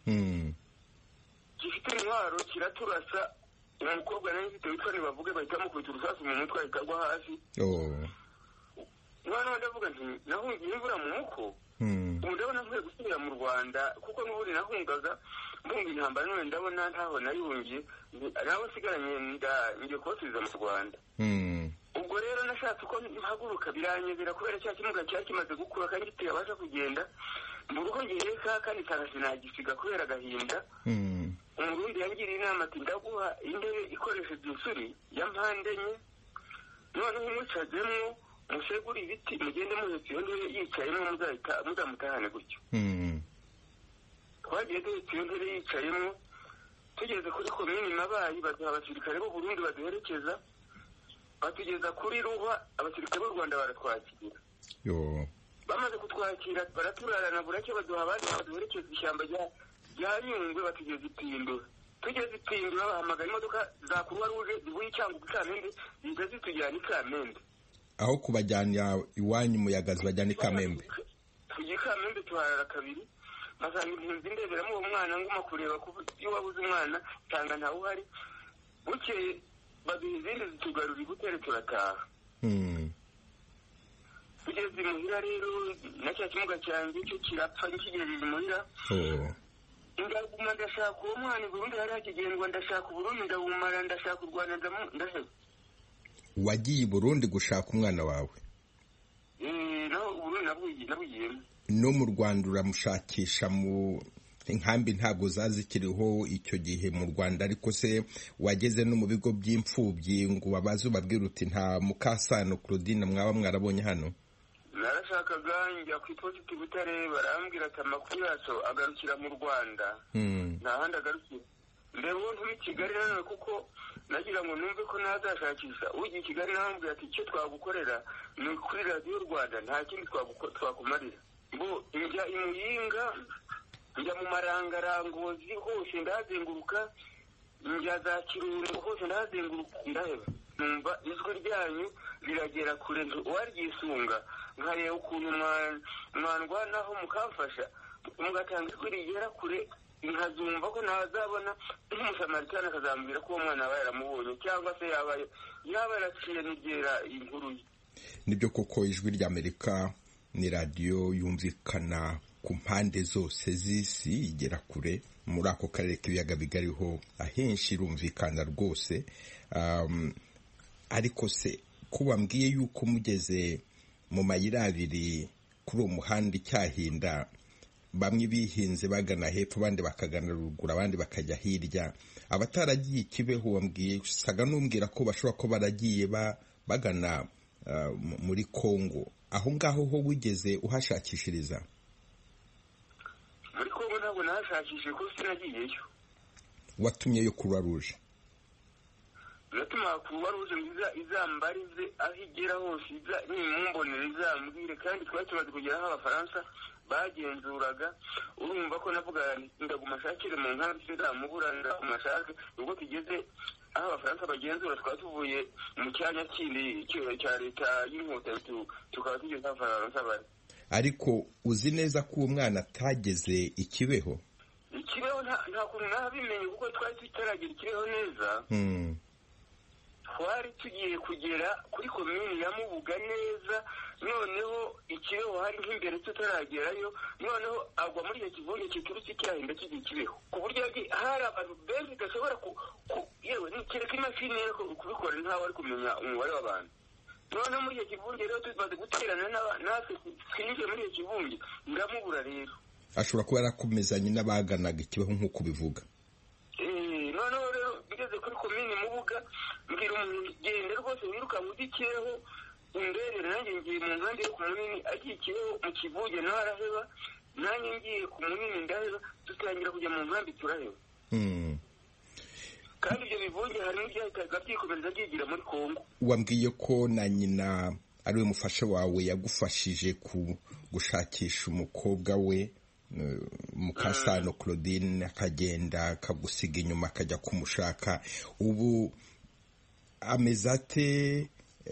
Gifite intwaro kiraturasa. Umukobwa nawe mfite witwa Nibavuge bahita mukubita urusasu mu mutwe ahita agwa hasi. Noneho ndavuga nti nahungiye imvura mu muko. Ubu ndabona nkwiye gusubira mu Rwanda kuko n'ubundi nahungaga mbunga intambara, none ndabona ntaho nayihungiye, nawe nsigaranye ngiye kubasubiza mu Rwanda. Ubwo rero nashatse uko mpaguruka biranyezera kubera cya kimuga cyari kimaze gukura kandi kitabasha kugenda. Mu rugo ngiye kandi sinagisiga kubera agahinda. Umurundi yangiriye inama ati ndaguha intebe ikoresheje insuri ya mpande enye, noneho umwicazemwo musegura ibiti mugende muhetse iyo ntebe yicayemo muzamutahane gutyo. Twagiye duhetse iyo ntebe yicayemo, tugeze kuri komini Mabayi baduha abasirikare b'u Burundi baduherekeza, batugeza kuri Ruhwa abasirikare b'u Rwanda baratwakira. Bamaze kutwakira baraturarana burake baduha abandi baduherekeza ishyamba rya Nyungwe batugeza Ipindura. Tugeze Ipindura bahamagara imodoka za Croix Rouge zivuye Cyangugu Kamembe ziza zitujyana i Kamembe. Aho kubajyana iwanyu Muyagazi bajyana i Kamembe. Tugiye Kamembe tuharara kabiri. Masanga impunzi ndeberamo uwo mwana nguma kureba ko iyo wabuze umwana cyangwa ntawe uhari. Bukeye baduha izindi zitugarura Butere turataha. Tugeze imuhira rero na cya kimuga cyanjye cyo kirapfa nkigejeje imuhira. Ndaguma ndashaka uwo mwana Burundi hari hakigendwa, ndashaka Burundi ndabumara, ndashaka u Rwanda ndaheba. Wagiye Burundi gushaka umwana wawe? Naho Burundi nabugiyemo. No mu Rwanda uramushakisha mu inkambi ntabwo zazikiriho icyo gihe mu Rwanda, ariko se wageze no mu bigo by'imfubyi ngo babaze ubabwira uti nta Mukasano Claudine mwaba mwarabonye hano? Narashakaga njya ku iposita Butare barambwira ati amakuru yacu agarukira mu Rwanda. Nta handi agarukira. Ndebo nturi Kigali nanone kuko nagira ngo numve ko nazashakisha ugiye Kigali nambwira ati icyo twagukorera ni kuri Radio Rwanda, nta kindi twakumarira. Bo njya imuyinga, njya mu Marangarangozi hose ndahazenguruka, njya za Kirundo hose ndahazenguruka ndaheba. Numva ijwi ryanyu riragera kure, waryisunga nkareba ukuntu mwandwanaho mukamfasha, mugatanga ijwi rigera kure, nkazumva ko ntazabona nk'umusamaritani akazambwira ko uwo mwana aba yaramubonye cyangwa se yaba yaraciye nigera inkuru ye. Nibyo koko ijwi ry'Amerika ni radiyo yumvikana ku mpande zose z'isi, igera kure muri ako karere k'ibiyaga bigariho ahenshi irumvikana rwose. Ariko se ko bambwiye yuko mugeze mu mayira abiri kuri uwo muhanda Icyahinda, bamwe bihinze bagana hepfo abandi bakagana ruguru abandi bakajya hirya, abataragiye Kibeho wambwiye saga numbwira ko bashobora ko baragiye bagana muri Kongo. Aho ngaho ho wigeze uhashakishiriza? Muri Kongo ntabwo nahashakishije ko sinagiyeyo. Watumyeyo Croix Rouge? Natuma Croix Rouge izambarize aho igera hose nimumbonere izambwire, kandi twari tumaze kugera aho Abafaransa bagenzuraga. Urumva ko navuga ndaguma shakire mu nkambi sindamubura ndamashake, ubwo tugeze aho Abafaransa bagenzura twari tuvuye mu cyanya kindi cya leta y'Inkotanyi tukaba tugeze aho Abafaransa bari. Ariko uzi neza ko uwo mwana atageze Ikibeho? Ikibeho nta kuntu nabimenye kuko twari tutaragera Ikibeho neza. Twari tugiye kugera kuri komini ya Mubuga neza, noneho Ikibeho hari nk'imbere tutaragerayo, noneho agwa muri icyo kivunge kiturutse Icyahinda kigiye Kibeho, ku buryo hari abantu benshi gashobora yewe kereka imashini yo kubikora ntawe ari kumenya umubare w'abantu. Noneho muri icyo kivunge rero tumaze guterana natwe twinjiye muri icyo kivunge ndamubura rero. Ashobora kuba yarakomezanye n'abaganaga Ikibeho nk'uko bivuga. Noneho rero bigeze kuri komini Mubuga, mbwira umuntu genda rwose wiruka mu Kibeho indere, nanjye ngiye mu nkambi yo ku Munini, agiye Kibeho mu Kivuge nawe araheba, nanjye ngiye ku Munini ndaheba, dutangira kujya mu nkambi turaheba. Kandi ibyo bivunge harimo ibyahitaga byikomereza byigira muri Kongo. Wambwiye ko na nyina ari we mufasha wawe yagufashije gushakisha umukobwa we Mukasano Claudine, akagenda akagusiga inyuma akajya kumushaka. Ubu ameze ate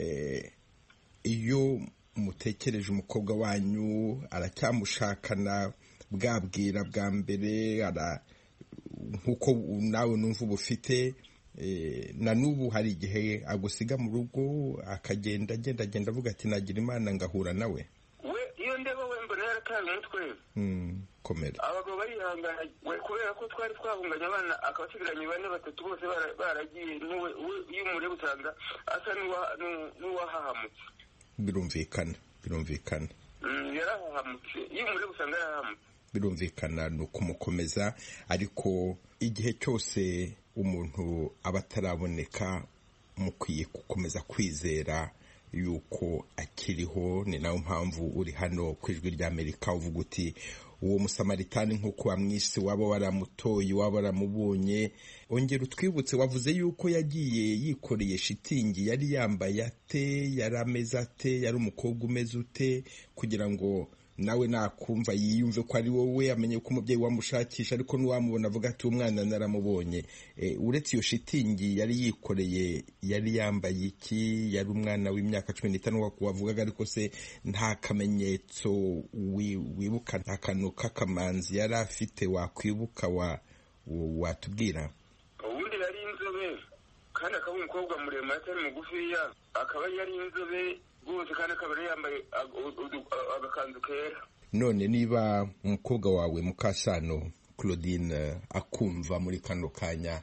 iyo mutekereje umukobwa wanyu? aracyamushakana bwabwira bwa mbere nkuko nawe numva ubufite? Na n'ubu hari igihe agusiga mu rugo akagenda agenda avuga ati nagira Imana ngahura nawe? We iyo ndeba we mbona yarataye umutwe. Komera. Abagabo barihangana kubera ko twari twahunganye abana akabasigaranye 4-3 bose baragiye, iyo umureba usanga asa n'uwahahamutse. Birumvikana. Yarahahamutse, iyo umureba usanga yarahahamutse. Birumvikana ni ukumukomeza, ariko igihe cyose umuntu aba ataraboneka mukwiye gukomeza kwizera yuko akiriho. Ni nayo mpamvu uri hano ku Ijwi ry'Amerika uvuga uti uwo musamaritani nk'uko wamwise waba waramutoye waba waramubonye, ongera utwibutse. Wavuze yuko yagiye yikoreye shitingi, yari yambaye ate, yari ameze ate, yari umukobwa umeze ute, kugira ngo nawe nakumva yiyumve ko ari wowe, amenye ko umubyeyi wamushakisha, ariko n'uwamubona avuga ati umwana naramubonye. Uretse iyo shitingi yari yikoreye, yari yambaye iki? Yari umwana w'imyaka 15 wavugaga, ariko se nta kamenyetso wibuka, nta kantu k'akamanzi yari afite wakwibuka watubwira? Ubundi yari inzobe kandi akaba umukobwa muremure atari mugufiya, akaba yari inzobe rwose kandi akaba yambaye agakanzu kera. None niba umukobwa wawe Mukasano Claudine akumva muri kano kanya,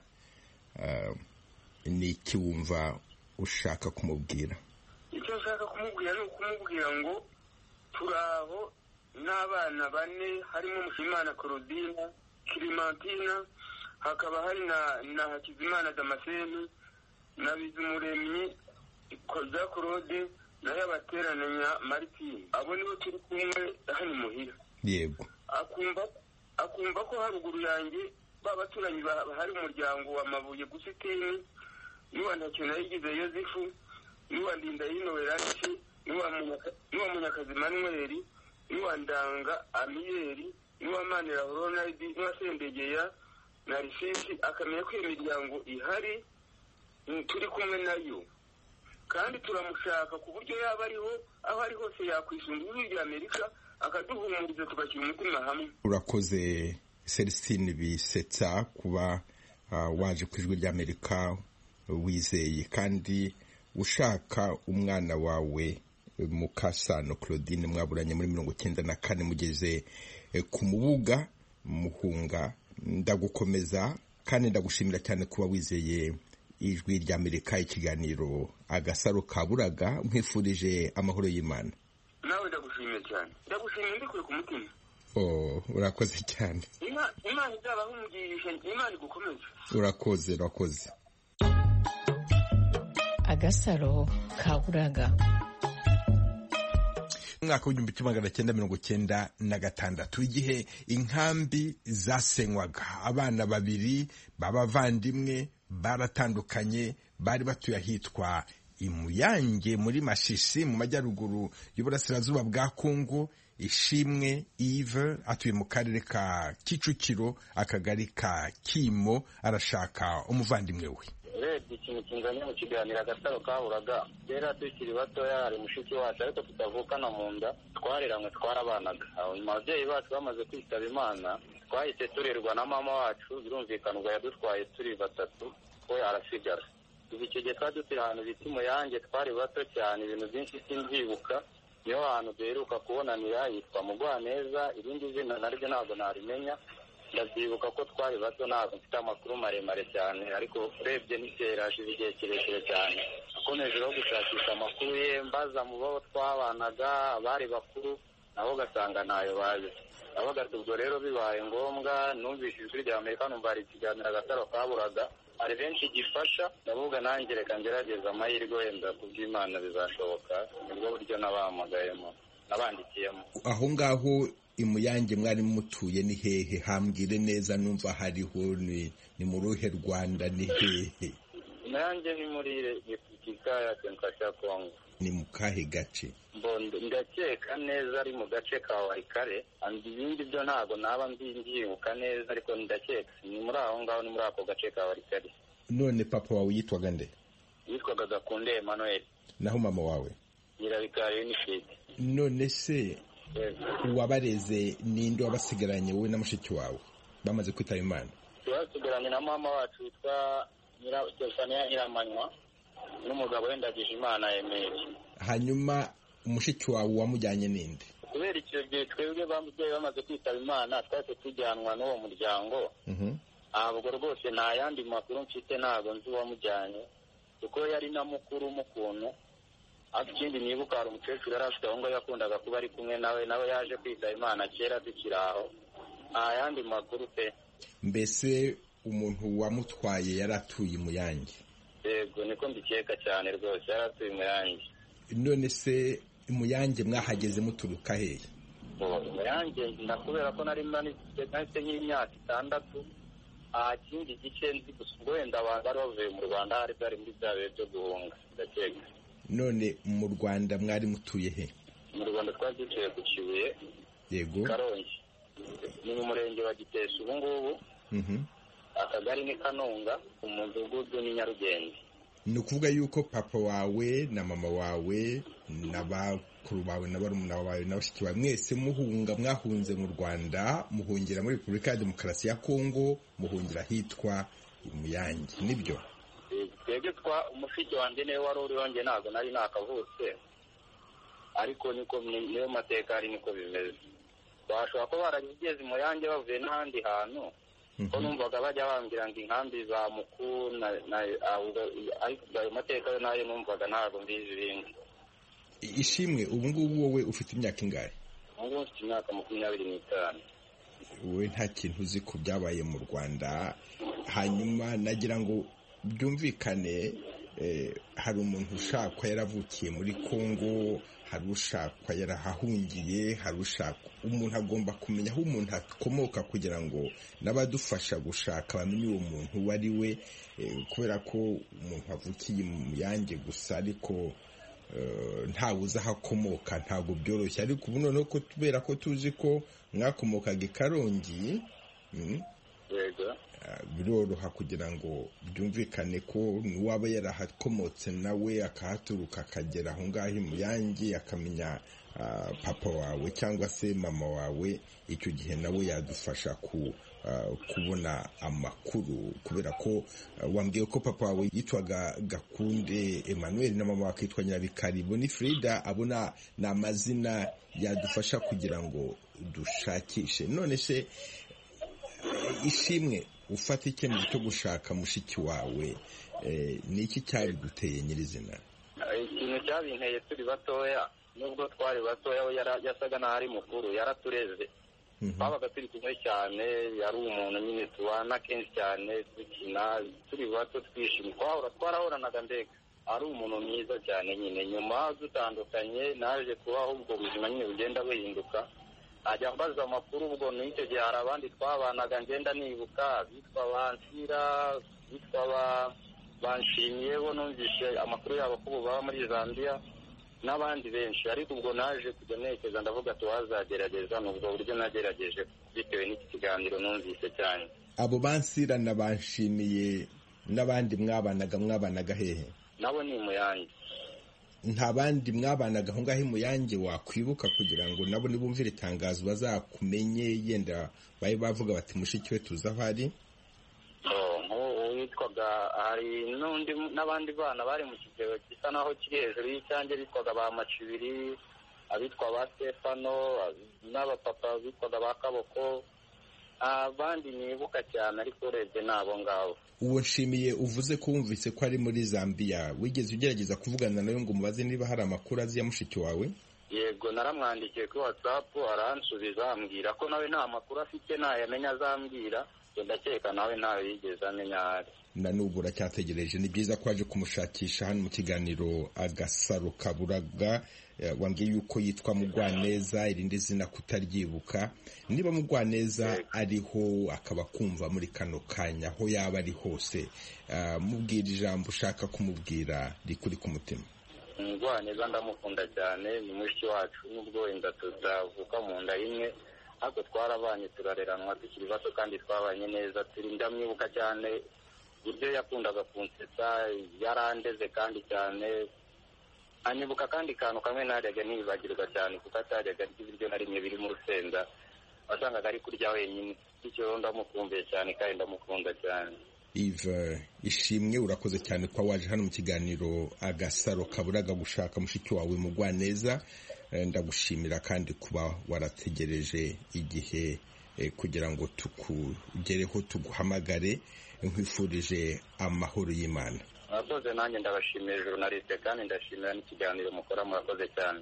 ni iki wumva ushaka kumubwira? Icyo nshaka kumubwira ni ukumubwira ngo turaho n'abana 4, harimo Mushimana Claudine, Clementina, hakaba hari na Hakizimana Damascene, na Bizumuremyi Koza Claude, nayo abaterananya Martin. Abo nibo turi kumwe hano muhira. Yego. Akumva ko haruguru yanjye babaturanyi bahari umuryango wa Mabuye Gusiteni, niwa ntacyo nayigize Yozefu, niwa Ndindahino Werasi, niwa Munyakazi Manuel, niwa Ndanga Amiyeri, niwa Manira Ronald, niwa Sendegeya na Risisi. Akamenya ko imiryango ihari turi kumwe nayo, kandi turamushaka ku buryo yaba ariho aho ari hose yakwisunga ijwi rya Amerika akaduhumuriza tugashyira umutima hamwe. Urakoze Celestine Bisetsa kuba waje ku ijwi rya Amerika wizeye kandi ushaka umwana wawe Mukasano Claudine mwaburanye muri 1994 mugeze ku Mubuga Muhunga. Ndagukomeza kandi ndagushimira cyane kuba wizeye ijwi rya Amerika, ikiganiro Agasaro Kaburaga. Nkwifurije amahoro y'Imana. Nawe ndagushimiye cyane, ndagushimiye ndikuye ku mutima. Urakoze cyane. Imana izabaho umugisha, Imana igukomeze. Urakoze. Agasaro Kaburaga. Mwaka w'1996 igihe inkambi zasenywaga, abana 2 b'abavandimwe baratandukanye, bari batuye ahitwa Imuyange muri Masisi mu majyaruguru y'uburasirazuba bwa Kongo. Ishimwe Yves atuye mu karere ka Kicukiro, akagari ka Kimo, arashaka umuvandimwe we. Ikintu kinzanye mu kiganiro Agasaro Kaburaga, rero tukiri batoya hari mushiki wacu ariko tutavukana mu nda, twareranywe twarabanaga. Ababyeyi bacu bamaze kwitaba Imana, twahise turerwa na mama wacu, birumvikana ubwo yadutwaye turi 3, we arasigara. Icyo gihe twari dutira ahantu bita Imuyange, twari bato cyane, ibintu byinshi simbyibuka. Niyo hantu duheruka kubonanira yitwa Mugwaneza, irindi zina naryo ntabwo narimenya. Ndabyibuka ko twari bato, ntabwo mfite amakuru maremare cyane, ariko urebye n'ikera hashize igihe kirekire cyane. Nakomeje no gushakisha amakuru ye, mbaza mu bo twabanaga, abari bakuru nabo ugasanga ntayo bazi. Abaga ubwo rero bibaye ngombwa numvise ijwi rya Amerika, numva hari ikiganiro Agasaro Kaburaga, hari benshi gifasha, ndavuga nanjye reka ngerageza amahirwe, wenda kubw'Imana bizashoboka. Nibwo buryo nabahamagayemo, nabandikiyemo. Aho ngaho Imuyange mwari mutuye ni hehe? Hambwire neza numva hariho, ni mu ruhe Rwanda, ni hehe? Imuyange ni muri Repubulika ya Demokarasi ya Kongo. Ni mu kahe gace? Ndakeka neza ari mu gace ka Waikare, ibindi byo ntabwo naba mbyibuka neza, ariko ndakeka ni muri aho ngaho, ni muri ako gace ka Waikare. None papa wawe yitwaga nde? Yitwaga Gakunde Emmanuel. Naho mama wawe? Nyirabikari Winifred. None se wabareze ninde wabasigaranye wowe na mushiki wawe bamaze kwitaba Imana? Twasigaranye na mama wacu witwa Nyiramanywa n'umugabo wendagije Imana Emeri. Hanyuma umushiki wawe wamujyanye ninde? Kubera icyo gihe twebwe bamubyeyi bamaze kwitaba Imana, twese tujyanwa n'uwo muryango. Ntabwo rwose nta yandi makuru mfite, ntabwo nzi uwamujyanye, kuko yari na mukuru mu kuntu. Ikindi nibuka hari umukecuru yari afite aho ngo yakundaga kuba ari kumwe nawe yaje kwitaba Imana kera tukiri aho. Nta yandi makuru pe. Mbese umuntu wamutwaye yari atuye Imuyange? Yego, niko mbikeka cyane rwose, yari atuye Imuyange. None se Imuyange mwahageze muturuka hehe? yanjye ndakubera ko nari nahise nk'imyaka 6 kindi gice nzi gusa ubwo wenda bari bavuye mu Rwanda hari bari muri bya bihe byo guhunga ndakeka. None mu Rwanda mwari mutuye he? Mu Rwanda twari dutuye ku Kibuye, yego, Karongi, ni mu murenge wa Gitesu ubu ngubu, akagari ni Kanunga, umudugudu ni Nyarugenge. Ni ukuvuga yuko papa wawe na mama wawe n'abakuru bawe na barumuna bawe na bashiki bawe mwese mwahunze mu Rwanda, muhungira muri Repubulika ya Demokarasi ya Kongo, muhungira hitwa Muyange, nibyo? Twebwe umushiki wanjye niwe wari uri wanjye, ntabwo nari nakavutse, ariko niko niyo mateka ari, niko bimeze. Bashobora ko barageze Muyange bavuye n'ahandi hantu, ko numvaga bajya bambwira ngo inkambi za Muku ariko ayo mateka yo nayo numvaga ntabwo mbizi ibindi. Ishimwe, ubu ngubu wowe ufite imyaka ingahe? Ubu ngubu mfite imyaka 25. Wowe nta kintu uzi ko byabaye mu Rwanda. Hanyuma nagira ngo byumvikane, hari umuntu ushakwa yaravukiye muri Kongo, hari ushakwa yarahahungiye, hari ushakwa. Umuntu agomba kumenya aho umuntu akomoka kugira ngo n'abadufasha gushaka bamenye uwo muntu uwo ari we, kubera ko umuntu avukiye mu Muyange gusa ariko ntawe uzi aho akomoka ntabwo byoroshye. Ariko ubu noneho ko tubera ko tuzi ko mwakomokaga i Karongi, biroroha kugira ngo byumvikane ko n'uwaba yarahakomotse nawe akahaturuka akagera aho ngaho i Muyange akamenya papa wawe cyangwa se mama wawe, icyo gihe nawe yadufasha kubona amakuru, kubera ko wambwiye ko papa wawe yitwaga Gakunde Emmanuel na mama wakitwa Nyirabikari Bonifrida. Abona ni amazina yadufasha kugira ngo dushakishe. None se Ishimwe, ufata icyemezo cyo gushaka mushiki wawe, ni iki cyari guteye nyirizina? Ikintu cyabinteye turi batoya, nubwo twari batoya we yasaga n'aho ari mukuru, yaratureze, twabaga turi kumwe cyane, yari umuntu nyine tubana kenshi cyane, dukina turi bato twishimye, twarahoranaga, mbega ari umuntu mwiza cyane nyine. Nyuma dutandukanye naje kubaho ubwo buzima nyine bugenda buhinduka, ajya mbaza amakuru. Ubwo n'icyo gihe hari abandi twabanaga ngenda nibuka, bitwa Bansira, bitwa Banshimiye, bo numvise amakuru yabo ko baba muri Zambia n'abandi benshi. Ariko ubwo naje kujya ntekereza, ndavuga tuwazagerageza, n'ubwo buryo nagerageje bitewe n'iki kiganiro numvise cyane. Abo Bansira na Banshimiye n'abandi mwabanaga hehe? Nabo ni Muyange. Nta bandi mwabanaga aho ngaho i Muyange wakwibuka kugira ngo nabo nibumvire itangazo bazakumenye, yenda baye bavuga bati mushiki we tuzi aho ari? Witwaga, hari n'abandi bana bari mu kigero gisa naho kiri hejuru y'icyanjye, bitwaga ba Macibiri, abitwa ba Stefano, n'abapapa bitwaga ba Kaboko, abandi nibuka cyane ariko urebye n'abo ngabo. Uwo Nshimiye uvuze ko wumvise ko ari muri Zambia, wigeze ugerageza kuvugana nawe ngo umubaze niba hari amakuru azi ya mushiki wawe? Yego, naramwandikiye kuri WhatsApp, aransubiza ambwira ko nawe nta makuru afite, ntayamenya azambwira. Ndakeka nawe ntawe yigeze amenya. Na n'ubu uracyategereje. Ni byiza ko waje kumushakisha hano mu kiganiro Agasaro Kaburaga. Wambwiye yuko yitwa Mugwaneza, irindi zina kutaryibuka. Niba Mugwaneza ariho akaba kumva muri kano kanya aho yaba ari hose, mubwira ijambo ushaka kumubwira rikuri ku mutima. Mugwaneza ndamukunda cyane, ni mushiki wacu, nubwo wenda tutavuka mu nda imwe, ariko twarabanye turareranwa tukiri bato kandi twabanye neza. Ndamwibuka cyane uburyo yakundaga kunsetsa, yarandeze kandi cyane. Anyibuka kandi kantu kamwe najyaga nibagirwa cyane, kuko atajyaga arya ibiryo na rimwe biri mu rusenda, wasangaga ari kurya wenyine. Icyo ndamukumbuye cyane kandi ndamukunda cyane. Yves Ishimwe, urakoze cyane kwa waje hano mu kiganiro Agasaro Kaburaga gushaka mushiki wawe Mugwaneza. Ndagushimira kandi kuba warategereje igihe kugira ngo tukugereho, tuguhamagare. Nkwifurije amahoro y'Imana. Murakoze, nanjye ndabashimiye journaliste, kandi ndashimira n'ikiganiro mukora, murakoze cyane.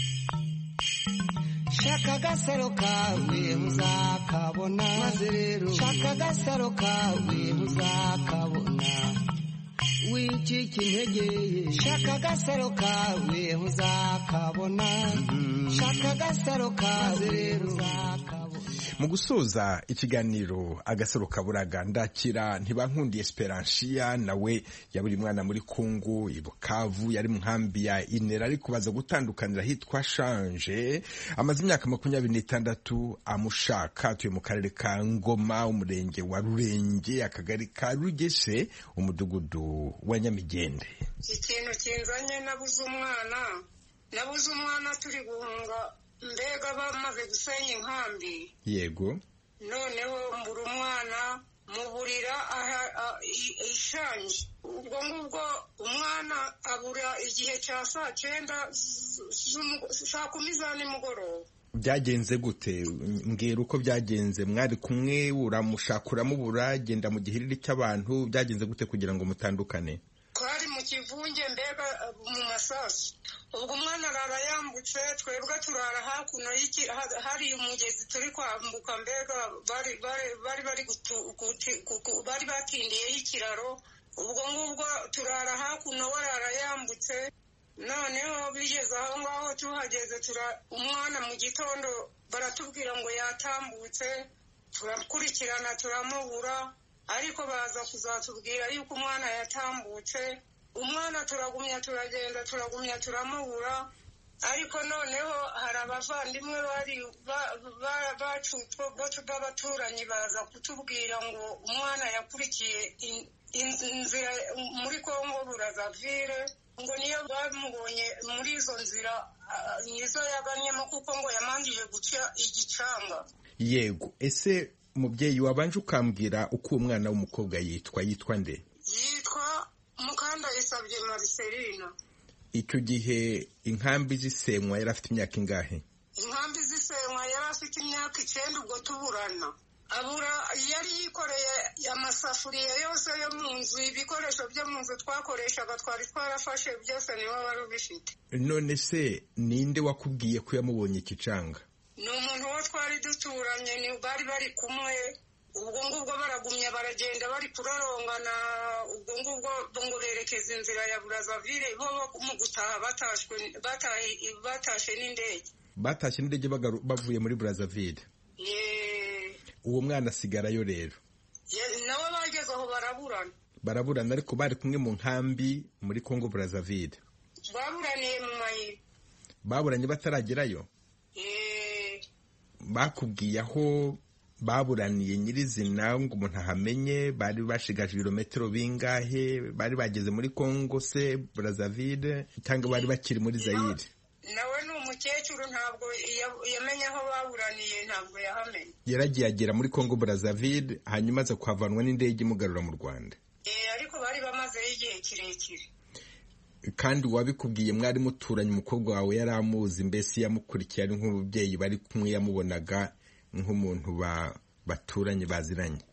Shaka agasaro kawe muzakabona, maze rero shaka agasaro kawe muzakabona. wicika intege shaka agasaro kawe uzakabona shaka agasaro kawe rero uzakabona. Mu gusoza ikiganiro agasaro kaburaga ndakira Ntibankundiye Esperantia, nawe yaburi mwana muri Kongo i Bukavu, yari mu nkambi ya Inera ariko baza gutandukanira hitwa Shanje, amaze imyaka 26 amushaka, atuye mu karere ka Ngoma, umurenge wa Rurenge, akagari ka Rugese, umudugudu wa Nyamigende. Ikintu kinzanye nabuze umwana turi guhunga, mbega bamaze gusenya inkambi. Yego. Noneho mbura umwana muburira Ishanje. Ubwo ngubwo umwana abura igihe cya saa 9 saa 10 za nimugoroba. Byagenze gute? Mbwira uko byagenze. Mwari kumwe uramushakura mubura, genda mu gihiriri cy'abantu, byagenze gute kugira ngo mutandukane? Twari mu kivunge, mbega mu masasu. Ubwo umwana arara yambutse, twebwe turara hakuno hari umugezi turi kwambuka, mbega bari batindiyeho ikiraro. Ubwo ngubwo turara hakuno, warara yambutse. Noneho bigeze aho ngaho tuhageze, umwana mu gitondo baratubwira ngo yatambutse, turakurikirana turamubura, ariko baza kuzatubwira yuko umwana yatambutse. Umwana turagumya turagenda, turagumya turamubura, ariko noneho hari abavandimwe bacu b'abaturanyi baza kutubwira ngo umwana yakurikiye inzira muri Kongo Brazzaville, ngo niyo bamubonye muri izo nzira nizo yaganyemo, kuko ngo yamanjije guca igicanga. Yego. Ese mubyeyi wabanje ukambwira uko umwana w'umukobwa yitwa nde? Yitwa Mukandayisabye Marcelina. Icyo gihe inkambi zisenywa yari afite imyaka ingahe? Inkambi zisenywa yari afite imyaka 9 ubwo tuburana. Yari yikoreye amasafuriya yose yo mu nzu, ibikoresho byo mu nzu twakoreshaga twari twarafashe byose niwe wari ubifite. None se ninde wakubwiye ko yamubonye ikicanga? Ni umuntu wo twari duturanye, ni bari kumwe. Ubwo ngubwo baragumya baragenda bari kurarongana. Ubwo ngubwo ngo berekeza inzira ya Brazzaville, bo mu gutaha batashe n'indege. Batashe n'indege bavuye muri Brazzaville. Uwo mwana asigarayo rero. Nawe bageze aho baraburana ariko bari kumwe mu nkambi muri Kongo Brazzaville. Baburaniye mu mayira. Baburanye bataragerayo? Bakubwiye aho baburaniye nyirizina ngo umuntu ahamenye? Bari bashigaje ibirometero bingahe? Bari bageze muri Kongo se Brazzaville cyangwa bari bakiri muri Zaire? Nawe ni umukecuru, ntabwo yamenye aho baburaniye, ntabwo yahamenye. Yaragiye agera muri Kongo Brazzaville, hanyuma aza kuhavanwa n'indege imugarura mu Rwanda. Ariko bari bamazeho igihe kirekire. Kandi wabikubwiye mwari muturanye, umukobwa wawe yari amuzi, mbese yamukurikiye ari nk'umubyeyi, bari kumwe, yamubonaga nk'umuntu baturanye baziranye,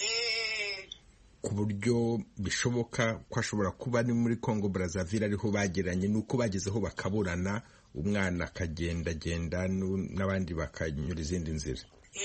ku buryo bishoboka ko ashobora kuba ari muri Kongo Brazzaville ariho bageranye, nuko bagezeho bakaburana, umwana akagendagenda n'abandi bakanyura izindi nzira.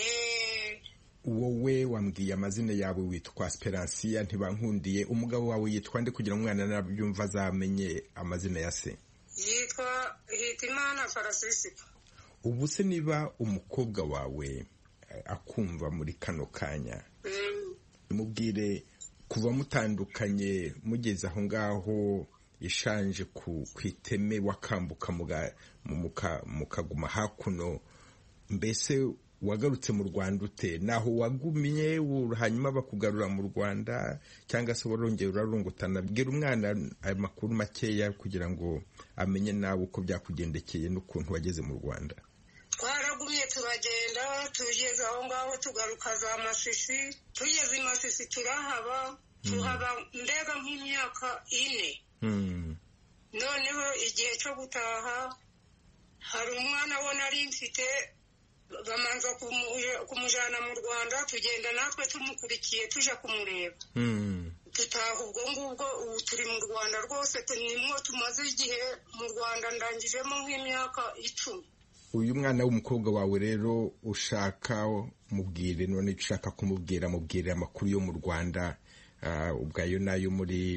Wowe wambwiye amazina yawe, witwa Esperantia Ntibankundiye. Umugabo wawe yitwa nde kugira umwana nabyumva azamenye amazina ya se? Yitwa Hitimana Farasisika. Ubu se niba umukobwa wawe akumva muri kano kanya, mubwire kuva mutandukanye mugeze aho ngaho Ishanje ku iteme, wakambuka mukaguma hakuno, mbese wagarutse mu Rwanda ute? Naho wagumye hanyuma bakugarura mu Rwanda, cyangwa se warongera urarungutana? Bwira umwana aya makuru makeya kugira ngo amenye nawe uko byakugendekeye n'ukuntu wageze mu Rwanda. Twaragumye turagenda, tugeze aho ngaho tugaruka za Masisi. Tugeze i Masisi turahaba mbega nk'imyaka 4. Noneho igihe cyo gutaha, hari umwana wo nari mfite, bamanza kumujana mu Rwanda, tugenda natwe tumukurikiye tuja kumureba. Tutaha ubwo ngubwo, ubu turi mu Rwanda rwose, nimwo tumaze igihe mu Rwanda, ndangijemo nk'imyaka 10. Uyu mwana w'umukobwa wawe rero ushaka mubwire, none ushaka kumubwira, mubwire amakuru yo mu Rwanda, ubwayo nayo muri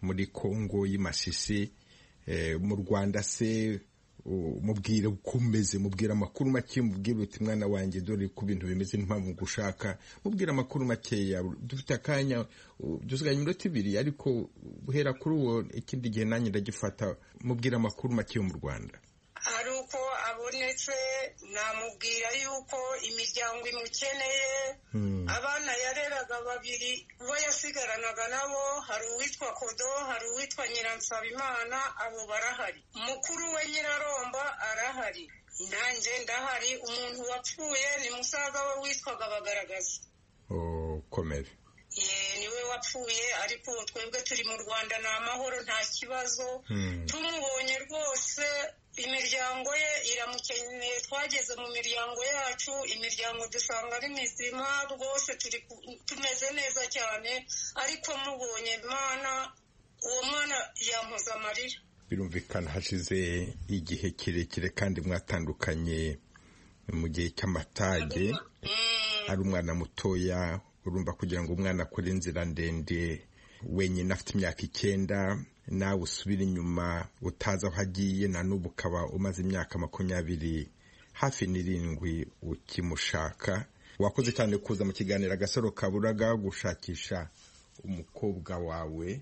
muri Kongo y'Imasisi. Mu Rwanda se mubwire uko umeze, mubwire amakuru make, mubwire uti mwana wanjye dore ku bintu bimeze n'impamvu gushaka, mubwire amakuru makeya. Dufite akanya dusigaye iminota 2 ariko buhera kuri uwo ikindi gihe nanjye ndagifata. Mubwire amakuru make yo mu Rwanda. Ari uko abonetse namubwira yuko imiryango imukeneye. Abana yareraga 2 bo yasigaranaga nabo, hari uwitwa Kodo, hari uwitwa Nyiransabimana, abo barahari. Mukuru we Nyiraromba arahari, nanjye ndahari. Umuntu wapfuye ni musaza we witwaga Bagaragaza. Komere. Niwe wapfuye, ariko twebwe turi mu Rwanda ni amahoro, nta kibazo. Tumubonye rwose imiryango ye iramukeneye. Twageze mu miryango yacu, imiryango dusanga ari mizima rwose, tumeze neza cyane. Ariko mubonye Mana, uwo mwana yampoza amarira. Birumvikana hashize igihe kirekire kandi mwatandukanye mu gihe cy'amatage. Ari umwana mutoya, urumva kugira ngo umwana akore inzira ndende wenyine afite imyaka 9, nawe usubira inyuma utaza aho agiye, na n'ubu ukaba umaze imyaka 20 hafi 7 ukimushaka. Wakoze cyane kuza mu kiganiro Agasaro Kaburaga gushakisha umukobwa wawe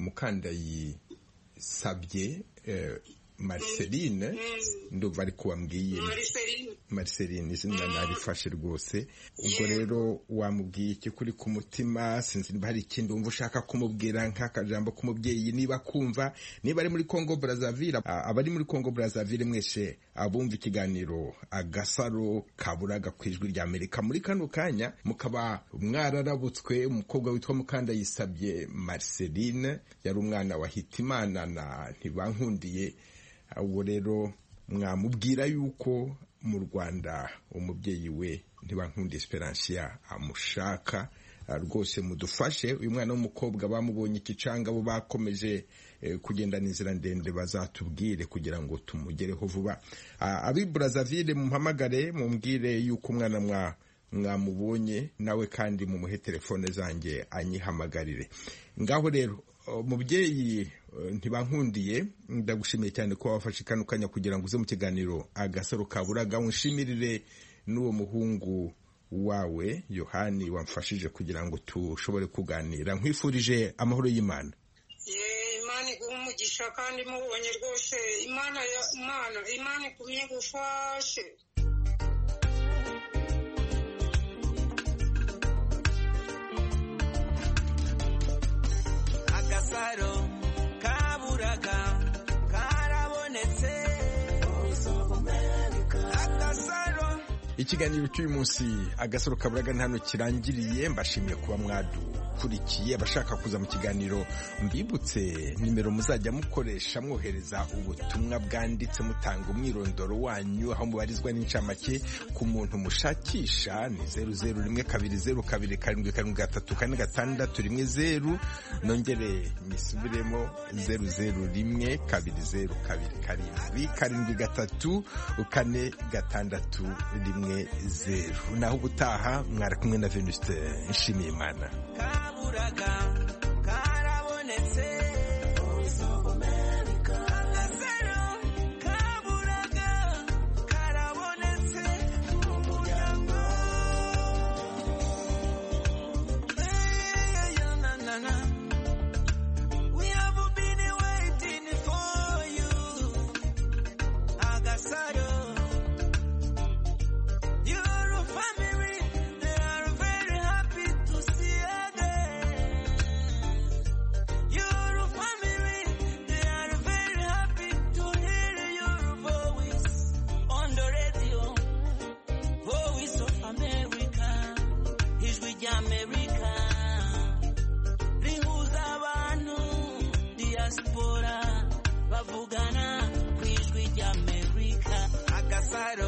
Mukandayisabye Marceline. Ndumva ari kuwambwiye Marceline, izina narifashe rwose. Ubwo rero wamubwiye iki kuri ku mutima? Sinzi niba hari ikindi wumva ushaka kumubwira nk'akajambo k'umubyeyi, niba kumva, niba ari muri Congo Brazzaville. Abari muri Congo Brazzaville mwese abumva ikiganiro Agasaro Kaburaga ku Ijwi rya Amerika, muri kano kanya mukaba mwararabutswe umukobwa witwa Mukandayisabye Marceline, yari umwana wa Hitimana na Ntibankundiye. Ubu rero mwamubwira yuko mu Rwanda umubyeyi we Ntibankundiye Esperantia amushaka rwose. Mudufashe uyu mwana w'umukobwa, bamubonye ikicanga, bo bakomeje kugendana inzira ndende, bazatubwire kugira ngo tumugereho vuba. Abi Brazzaville mumpamagare, mumbwire yuko umwana mwamubonye nawe, kandi mumuhe telefone zanjye anyihamagarire. Ngaho rero mubyeyi Ntibankundiye, ndagushimiye cyane ko wafashe kano kanya kugira ngo uze mu kiganiro Agasaro Kaburaga. Unshimirire n'uwo muhungu wawe Yohani wamfashije kugira ngo tushobore kuganira. Nkwifurije amahoro y'Imana. Imana iguhe umugisha, kandi mubonye rwose Imana ikumye gufashe. Agasaro Kaburaga karabonetse. Agasaro. Ikiganiro cy'uyu munsi Agasaro Kaburaga hano kirangiriye. Mbashimiye kuba mwadukurikiye. Abashaka kuza mu kiganiro, mbibutse nimero muzajya mukoresha mwohereza ubutumwa bwanditse mutanga umwirondoro wanyu, aho mubarizwa n'incamake ku muntu mushakisha. Ni 0012077346. Nongere nisubiremo 001207734610. Naho ubutaha mwari kumwe na Venuste Nshimiyimana. Kaburaga karabonetse. Bavugana ku Ijwi rya Amerika. Agasaro